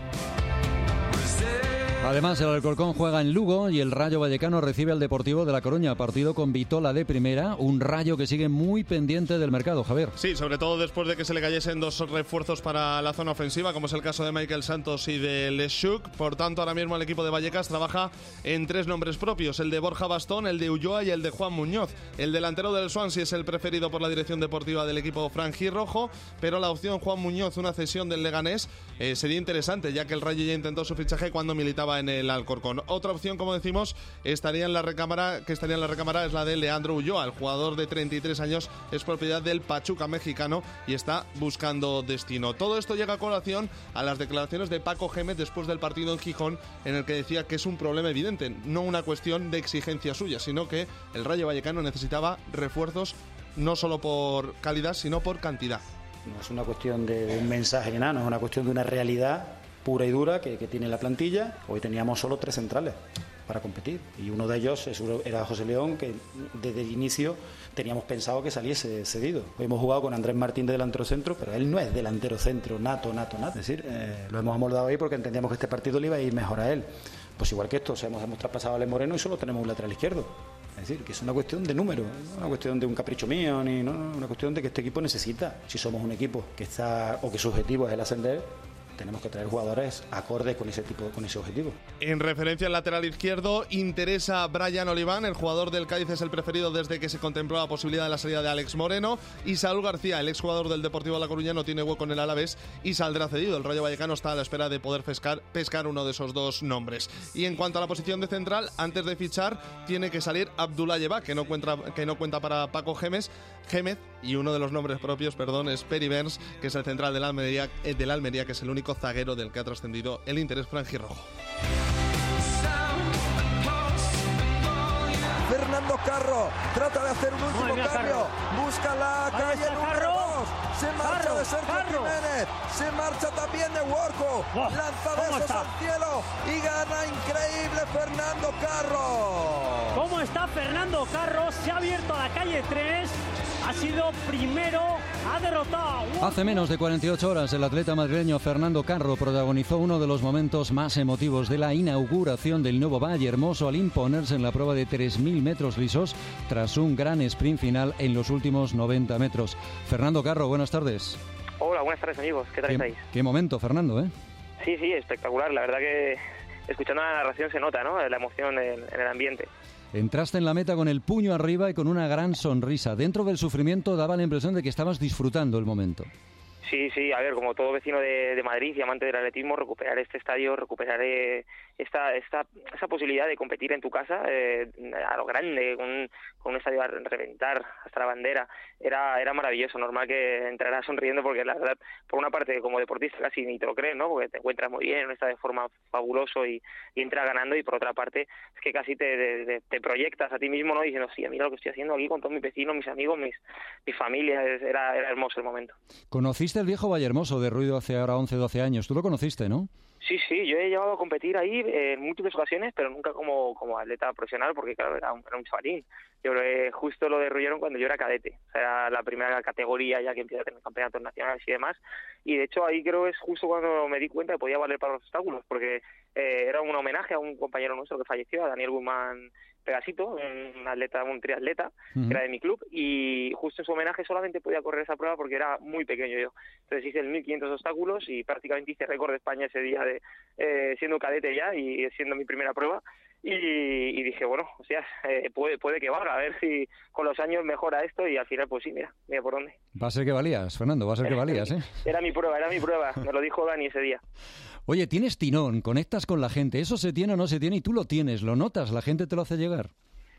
Además, el Alcorcón juega en Lugo y el Rayo Vallecano recibe al Deportivo de La Coruña, partido con Vitola de primera, un Rayo que sigue muy pendiente del mercado, Javier. Sí, sobre todo después de que se le cayesen dos refuerzos para la zona ofensiva, como es el caso de Michael Santos y de Leshuk. Por tanto, ahora mismo el equipo de Vallecas trabaja en tres nombres propios, el de Borja Bastón, el de Ulloa y el de Juan Muñoz. El delantero del Swansea es el preferido por la dirección deportiva del equipo franjirrojo, pero la opción Juan Muñoz, una cesión del Leganés, eh, sería interesante, ya que el Rayo ya intentó su fichaje cuando militaba en el Alcorcón. Otra opción, como decimos, estaría en la recámara, que estaría en la recámara es la de Leandro Ulloa. El jugador de treinta y tres años es propiedad del Pachuca mexicano y está buscando destino. Todo esto llega a colación a las declaraciones de Paco Gémez después del partido en Gijón, en el que decía que es un problema evidente, no una cuestión de exigencia suya, sino que el Rayo Vallecano necesitaba refuerzos no solo por calidad, sino por cantidad. No es una cuestión de un mensaje ni nada, no es una cuestión de una realidad pura y dura que, que tiene la plantilla. Hoy teníamos solo tres centrales para competir y uno de ellos era José León, que desde el inicio teníamos pensado que saliese cedido. Hoy hemos jugado con Andrés Martín de delantero centro, pero él no es delantero centro nato, nato, nato. Es decir, eh, lo hemos amoldado ahí porque entendíamos que este partido le iba a ir mejor a él. Pues igual que esto, o sea, hemos, hemos traspasado a Ale Moreno y solo tenemos un lateral izquierdo. Es decir, que es una cuestión de número, no una cuestión de un capricho mío, ni no, una cuestión de que este equipo necesita. Si somos un equipo que está o que su objetivo es el ascender, tenemos que traer jugadores acordes con ese tipo, con ese objetivo. En referencia al lateral izquierdo, interesa a Brian Oliván. El jugador del Cádiz es el preferido desde que se contempló la posibilidad de la salida de Alex Moreno. Y Saúl García, el exjugador del Deportivo de La Coruña, no tiene hueco en el Alavés y saldrá cedido. El Rayo Vallecano está a la espera de poder pescar, pescar uno de esos dos nombres. Y en cuanto a la posición de central, antes de fichar, tiene que salir Abdullah Yeba, que no cuenta, que no cuenta para Paco Gémez. Gémez, y uno de los nombres propios, perdón, es Peri Burns, que es el central del Almería, eh, del Almería, que es el único zaguero del que ha trascendido el interés franjirrojo. Fernando Carro trata de hacer un último cambio, Carro. Busca la Ahí calle número dos, se marcha Carro, de Sergio Carro. Jiménez, se marcha también de Worco, wow. lanza besos al cielo y gana increíble Fernando Carro. ¿Cómo está Fernando Carro? Se ha abierto a la calle tres, ha sido primero, ha derrotado. Hace menos de cuarenta y ocho horas el atleta madrileño Fernando Carro protagonizó uno de los momentos más emotivos de la inauguración del nuevo Valle Hermoso al imponerse en la prueba de tres mil metros lisos tras un gran sprint final en los últimos noventa metros. Fernando Carro, buenas tardes. Hola, buenas tardes amigos, ¿qué tal estáis? Qué momento, Fernando, ¿eh? Sí, sí, espectacular, la verdad que escuchando la narración se nota, ¿no?, la emoción en, en el ambiente. Entraste en la meta con el puño arriba y con una gran sonrisa. Dentro del sufrimiento daba la impresión de que estabas disfrutando el momento. Sí, sí, a ver, como todo vecino de, de Madrid y amante del atletismo, recuperar este estadio, recuperar eh, esta, esta esa posibilidad de competir en tu casa eh, a lo grande, con, con un estadio a reventar hasta la bandera, era era maravilloso. Normal que entrara sonriendo, porque la verdad, por una parte, como deportista casi ni te lo crees, ¿no? Porque te encuentras muy bien, está de forma fabuloso y, y entras ganando, y por otra parte es que casi te, te, te proyectas a ti mismo, ¿no? Diciendo, sí, mira lo que estoy haciendo aquí con todos mis vecinos, mis amigos, mis, mi familia, era, era hermoso el momento. ¿Conociste el viejo Vallehermoso de Ruido hace ahora once, doce años? Tú lo conociste, ¿no? Sí, sí, yo he llegado a competir ahí en múltiples ocasiones, pero nunca como, como atleta profesional, porque claro, era un, era un chavalín. Yo creo que justo lo derruyeron cuando yo era cadete, o sea, era la primera categoría ya que empieza a tener campeonatos nacionales y demás, y de hecho ahí creo que es justo cuando me di cuenta que podía valer para los obstáculos, porque eh, era un homenaje a un compañero nuestro que falleció, a Daniel Guzmán Pegasito, un atleta, un triatleta, uh-huh. que era de mi club, y justo en su homenaje solamente podía correr esa prueba porque era muy pequeño yo. Entonces hice el mil quinientos obstáculos y prácticamente hice récord de España ese día, de eh, siendo cadete ya y siendo mi primera prueba. Y, y dije, bueno, o sea, eh, puede, puede que valga, a ver si con los años mejora esto, y al final pues sí, mira, mira por dónde. Va a ser que valías, Fernando, va a ser que valías, ¿eh? Era mi prueba, era mi prueba, me lo dijo Dani ese día. Oye, tienes tirón, conectas con la gente, ¿eso se tiene o no se tiene? Y tú lo tienes, lo notas, la gente te lo hace llegar.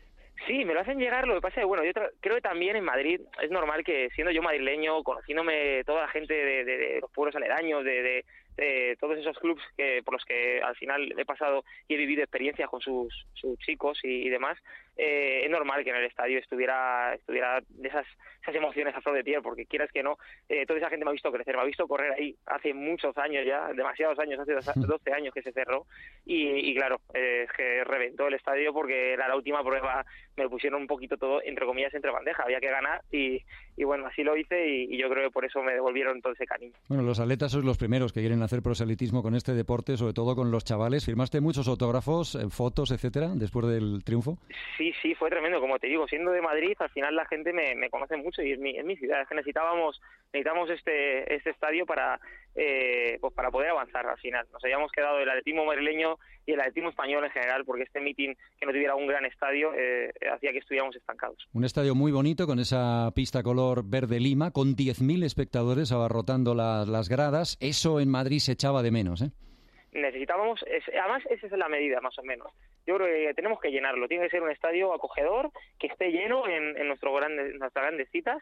Sí, me lo hacen llegar, lo que pasa es que, bueno, yo tra- creo que también en Madrid es normal que, siendo yo madrileño, conociéndome toda la gente de, de, de los pueblos aledaños, de, de, de todos esos clubs que por los que al final he pasado y he vivido experiencias con sus, sus chicos y, y demás, eh, es normal que en el estadio estuviera estuviera de esas, esas emociones a flor de piel, porque quieras que no, eh, toda esa gente me ha visto crecer, me ha visto correr ahí hace muchos años ya, demasiados años, hace doce años que se cerró, y, y claro, eh, es que reventó el estadio porque era la última prueba, me pusieron un poquito todo, entre comillas, entre bandeja, había que ganar, y, y bueno, así lo hice, y, y yo creo que por eso me devolvieron todo ese cariño. Bueno, los atletas sois los primeros que quieren hacer proselitismo con este deporte, sobre todo con los chavales. ¿Firmaste muchos autógrafos, fotos, etcétera, después del triunfo? Sí, sí, fue tremendo, como te digo, siendo de Madrid, al final la gente me, me conoce mucho, y es mi, es mi ciudad, es que necesitábamos, necesitamos este, este estadio para, eh, pues para poder avanzar al final. Nos habíamos quedado el atletismo madrileño y el atletismo español en general, porque este meeting, que no tuviera un gran estadio, eh, hacía que estuviéramos estancados. Un estadio muy bonito, con esa pista color verde lima, con diez mil espectadores abarrotando la, las gradas. Eso en Madrid se echaba de menos, ¿eh? Necesitábamos, es, además esa es la medida más o menos. Yo creo que tenemos que llenarlo, tiene que ser un estadio acogedor, que esté lleno en, en nuestro grande, nuestras grandes citas,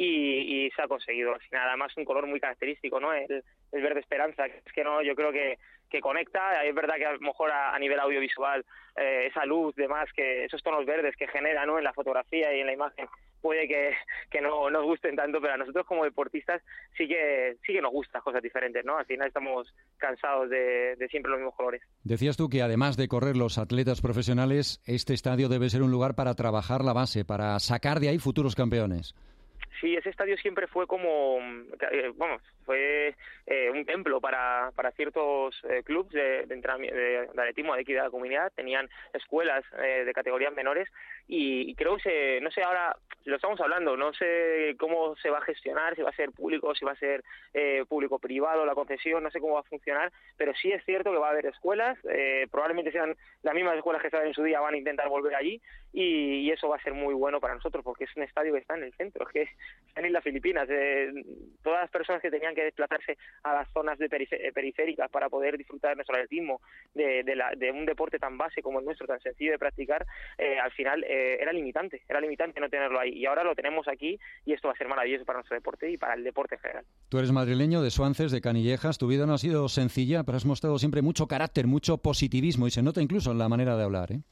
y, y se ha conseguido. Al final, además, un color muy característico, ¿no? El, el verde esperanza, que es que no, yo creo que, que conecta. Es verdad que a lo mejor a, a nivel audiovisual, eh, esa luz, demás, que esos tonos verdes que genera, ¿no?, en la fotografía y en la imagen, puede que, que no nos gusten tanto, pero a nosotros como deportistas sí que sí que nos gustan cosas diferentes, ¿no? Al final estamos cansados de, de siempre los mismos colores. Decías tú que además de correr los atletas profesionales, este estadio debe ser un lugar para trabajar la base, para sacar de ahí futuros campeones. Sí, ese estadio siempre fue como, eh, bueno, fue eh, un templo para, para ciertos eh, clubes de, de, de, de atletismo de aquí de la comunidad. Tenían escuelas eh, de categorías menores, y, y creo que, se, no sé, ahora lo estamos hablando, no sé cómo se va a gestionar, si va a ser público, si va a ser eh, público-privado, la concesión, no sé cómo va a funcionar, pero sí es cierto que va a haber escuelas, eh, probablemente sean las mismas escuelas que estaban en su día, van a intentar volver allí, y, y eso va a ser muy bueno para nosotros, porque es un estadio que está en el centro, es que están en las Filipinas. Eh, todas las personas que tenían que desplazarse a las zonas de perife- periféricas para poder disfrutar de nuestro atletismo, de, de, la, de un deporte tan base como el nuestro, tan sencillo de practicar, eh, al final eh, era limitante, era limitante no tenerlo ahí, y ahora lo tenemos aquí, y esto va a ser maravilloso para nuestro deporte y para el deporte en general. Tú eres madrileño, de Suances, de Canillejas, tu vida no ha sido sencilla, pero has mostrado siempre mucho carácter, mucho positivismo, y se nota incluso en la manera de hablar, ¿eh?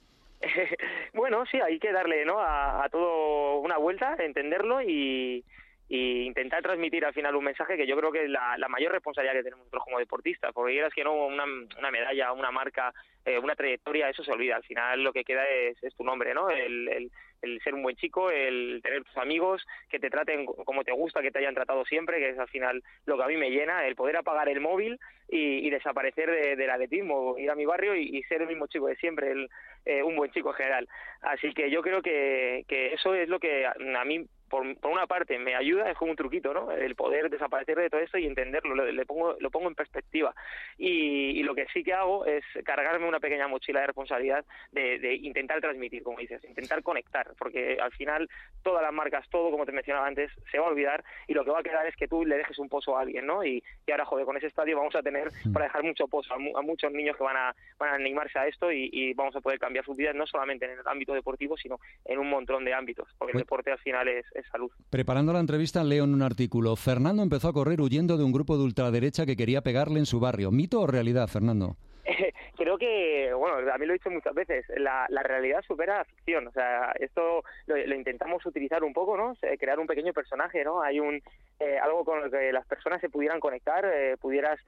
Bueno, sí, hay que darle, ¿no?, a, a todo una vuelta, entenderlo y, y intentar transmitir al final un mensaje que yo creo que es la, la mayor responsabilidad que tenemos nosotros como deportistas, porque quieras que no, una, una medalla, una marca, eh, una trayectoria, eso se olvida. Al final lo que queda es, es tu nombre, ¿no? El, el, el ser un buen chico, el tener tus amigos, que te traten como te gusta, que te hayan tratado siempre, que es al final lo que a mí me llena, el poder apagar el móvil y, y desaparecer de, del atletismo, ir a mi barrio y, y ser el mismo chico de siempre, el, eh, un buen chico en general. Así que yo creo que, que eso es lo que a, a mí por, por una parte me ayuda, es como un truquito, ¿no? El poder desaparecer de todo esto y entenderlo, le, le pongo lo pongo en perspectiva. Y, y lo que sí que hago es cargarme una pequeña mochila de responsabilidad de, de intentar transmitir, como dices, intentar conectar, porque al final todas las marcas, todo, como te mencionaba antes, se va a olvidar y lo que va a quedar es que tú le dejes un pozo a alguien, ¿no? Y, y ahora, joder, con ese estadio vamos a tener para dejar mucho pozo a, mu a muchos niños que van a, van a animarse a esto y, y vamos a poder cambiar sus vidas, no solamente en el ámbito deportivo, sino en un montón de ámbitos, porque el deporte al final es, es salud. Preparando la entrevista leo en un artículo, Fernando empezó a correr huyendo de un grupo de ultraderecha que quería pegarle en su barrio. ¿Mito o realidad, Fernando? Creo que, bueno, a mí lo he dicho muchas veces, la, la realidad supera la ficción, o sea, esto lo, lo intentamos utilizar un poco, ¿no? Crear un pequeño personaje, ¿no? Hay un eh, algo con lo que las personas se pudieran conectar, eh, pudieras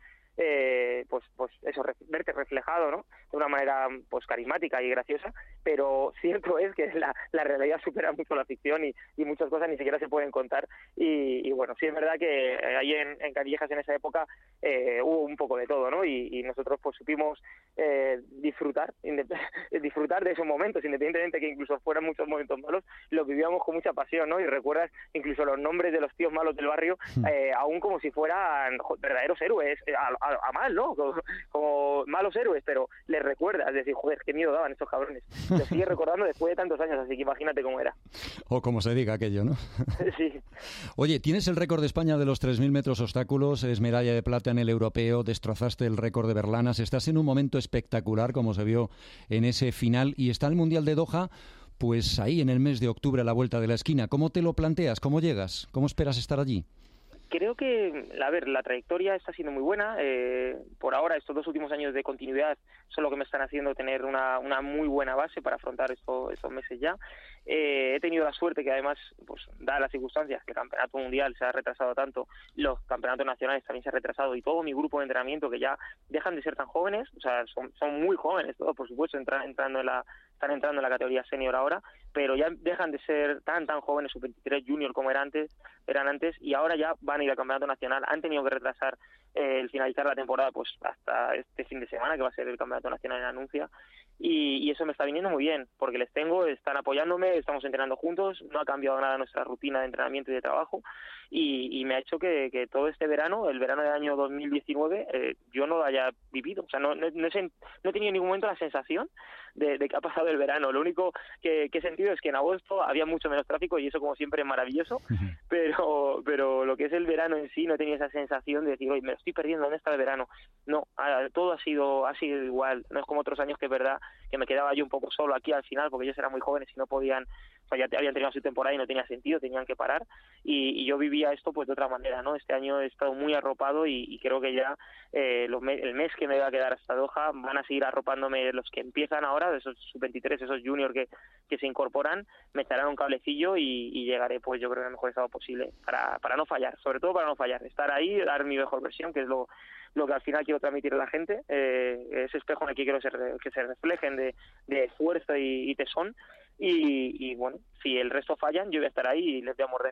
Eh, pues pues eso, verte reflejado, ¿no? De una manera pues carismática y graciosa, pero cierto es que la, la realidad supera mucho la ficción y, y muchas cosas ni siquiera se pueden contar y, y bueno, sí es verdad que ahí en, en Callejas en esa época eh, hubo un poco de todo, ¿no? Y, y nosotros pues supimos eh, disfrutar disfrutar de esos momentos, independientemente que incluso fueran muchos momentos malos, los vivíamos con mucha pasión, ¿no? Y recuerdas incluso los nombres de los tíos malos del barrio, eh, aún como si fueran verdaderos héroes, a, a, a mal, ¿no? Como, como malos héroes, pero les recuerdas, decir, joder, qué miedo daban estos cabrones. Lo sigues recordando después de tantos años, así que imagínate cómo era. O como se diga aquello, ¿no? Sí. Oye, tienes el récord de España de los tres mil metros obstáculos, es medalla de plata en el europeo, destrozaste el récord de Berlanas, estás en un momento espectacular, como se vio en ese final, y está el Mundial de Doha, pues ahí en el mes de octubre a la vuelta de la esquina. ¿Cómo te lo planteas? ¿Cómo llegas? ¿Cómo esperas estar allí? Creo que, a ver, la trayectoria está siendo muy buena. Eh, por ahora, estos dos últimos años de continuidad son lo que me están haciendo tener una, una muy buena base para afrontar esto, estos meses ya. Eh, he tenido la suerte que además, pues dadas las circunstancias, que el campeonato mundial se ha retrasado tanto, los campeonatos nacionales también se han retrasado y todo mi grupo de entrenamiento que ya dejan de ser tan jóvenes, o sea, son, son muy jóvenes todos, por supuesto, entran, entrando en la, están entrando en la categoría senior ahora, pero ya dejan de ser tan tan jóvenes, sub veintitrés junior como eran antes, eran antes y ahora ya van a ir al campeonato nacional. Han tenido que retrasar eh, el finalizar la temporada pues hasta este fin de semana, que va a ser el campeonato nacional en Anuncia, y, y eso me está viniendo muy bien, porque les tengo, están apoyándome, estamos entrenando juntos, no ha cambiado nada nuestra rutina de entrenamiento y de trabajo, y, y me ha hecho que, que todo este verano, el verano del año dos mil diecinueve, eh, yo no lo haya vivido, o sea, no, no, no, he, no he tenido en ningún momento la sensación de, de que ha pasado el verano. Lo único que, que he sentido es que en agosto había mucho menos tráfico y eso como siempre es maravilloso, uh-huh. pero pero lo que es el verano en sí no he tenido esa sensación de decir, oye, me lo estoy perdiendo, ¿dónde está el verano? No, todo ha sido ha sido igual, no es como otros años que es verdad que me quedaba yo un poco solo aquí al final porque ellos eran muy jóvenes y no podían, o sea, ya habían terminado su temporada y no tenía sentido, tenían que parar y, y yo vivía esto pues de otra manera, ¿no? Este año he estado muy arropado y, y creo que ya eh, los me el mes que me va a quedar hasta Doha van a seguir arropándome los que empiezan ahora, de esos sub veintitrés, esos juniors que, que se incorporan, me echarán un cablecillo y, y llegaré pues yo creo en el mejor estado posible para, para no fallar, sobre todo para no fallar, estar ahí, dar mi mejor versión, que es lo lo que al final quiero transmitir a la gente, eh, ese espejo en el que quiero ser, que se reflejen de, de esfuerzo y, y tesón y, y bueno, si el resto fallan yo voy a estar ahí y les voy a morder.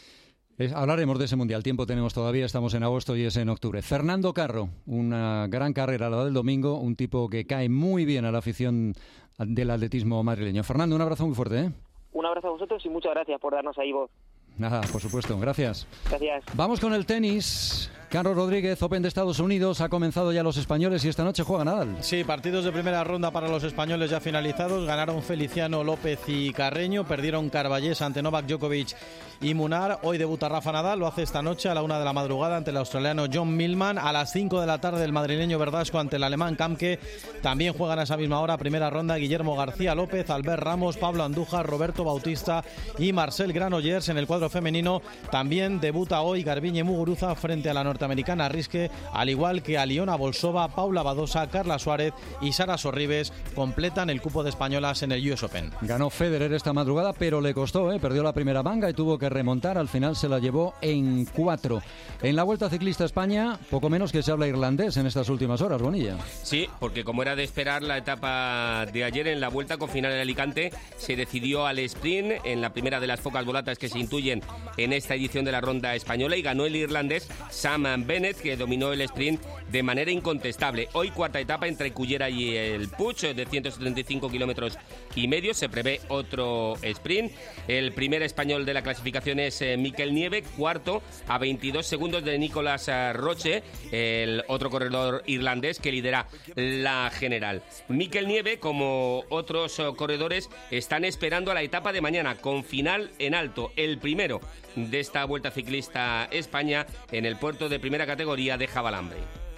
Es, hablaremos de ese Mundial, tiempo tenemos todavía, estamos en agosto y es en octubre. Fernando Carro, una gran carrera la del domingo, un tipo que cae muy bien a la afición del atletismo madrileño. Fernando, un abrazo muy fuerte, ¿eh? Un abrazo a vosotros y muchas gracias por darnos ahí voz. Nada, por supuesto, gracias. Gracias. Vamos con el tenis. Carlos Rodríguez, Open de Estados Unidos, ha comenzado ya los españoles y esta noche juega Nadal. Sí, partidos de primera ronda para los españoles ya finalizados. Ganaron Feliciano, López y Carreño, perdieron Carballés ante Novak Djokovic y Munar. Hoy debuta Rafa Nadal, lo hace esta noche a la una de la madrugada ante el australiano John Millman. A las cinco de la tarde el madrileño Verdasco ante el alemán Kamke. También juegan a esa misma hora, primera ronda, Guillermo García López, Albert Ramos, Pablo Andújar, Roberto Bautista y Marcel Granollers. En el cuadro femenino también debuta hoy Garbiñe Muguruza frente a la norteamericana Riske, al igual que Aliona Bolsova, Paula Badosa, Carla Suárez y Sara Sorribes completan el cupo de españolas en el U S Open. Ganó Federer esta madrugada, pero le costó, ¿eh? Perdió la primera manga y tuvo que remontar, al final se la llevó en cuatro. En la Vuelta Ciclista España, poco menos que se habla irlandés en estas últimas horas, Bonilla. Sí, porque como era de esperar, la etapa de ayer en la Vuelta con final en Alicante se decidió al sprint en la primera de las pocas volatas que se intuyen en esta edición de la ronda española y ganó el irlandés Sam Sam Bennett, que dominó el sprint de manera incontestable. Hoy cuarta etapa entre Cullera y el Puig de ciento setenta y cinco kilómetros y medio. Se prevé otro sprint. El primer español de la clasificación es eh, Mikel Nieve, cuarto a veintidós segundos de Nicolas eh, Roche, el otro corredor irlandés que lidera la general. Mikel Nieve, como otros eh, corredores, están esperando a la etapa de mañana con final en alto, el primero de esta Vuelta Ciclista España en el puerto de primera categoría de Jabalambre.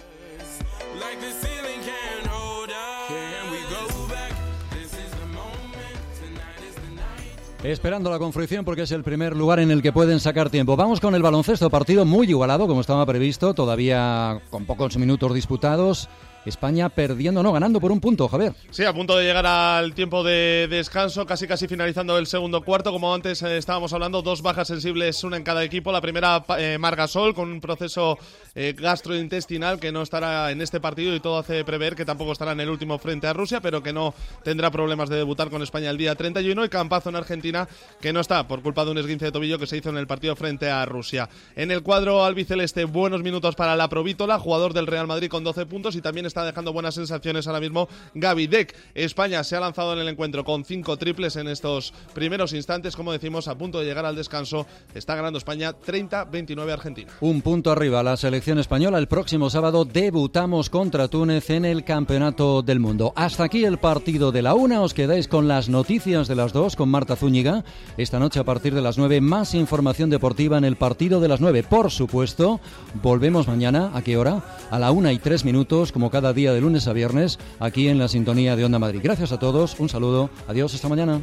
Esperando la confección porque es el primer lugar en el que pueden sacar tiempo. Vamos con el baloncesto, partido muy igualado como estaba previsto, todavía con pocos minutos disputados. España perdiendo, no, ganando por un punto, Javier. Sí, a punto de llegar al tiempo de descanso, casi casi finalizando el segundo cuarto. Como antes eh, estábamos hablando, dos bajas sensibles, una en cada equipo. La primera, eh, Margasol, con un proceso eh, gastrointestinal que no estará en este partido y todo hace prever que tampoco estará en el último frente a Rusia, pero que no tendrá problemas de debutar con España el día treinta y uno. Y Campazo en Argentina, que no está por culpa de un esguince de tobillo que se hizo en el partido frente a Rusia. En el cuadro albiceleste, buenos minutos para la Provítola, jugador del Real Madrid con doce puntos, y también está dejando buenas sensaciones ahora mismo Gaby Deck. España se ha lanzado en el encuentro con cinco triples en estos primeros instantes, como decimos, a punto de llegar al descanso. Está ganando España treinta veintinueve a Argentina. Un punto arriba la selección española. El próximo sábado debutamos contra Túnez en el Campeonato del Mundo. Hasta aquí el partido de la una. Os quedáis con las noticias de las dos con Marta Zúñiga. Esta noche a partir de las nueve, más información deportiva en el partido de las nueve. Por supuesto, volvemos mañana. ¿A qué hora? A la una y tres minutos, como cada día de lunes a viernes, aquí en la sintonía de Onda Madrid. Gracias a todos, un saludo, adiós, hasta mañana.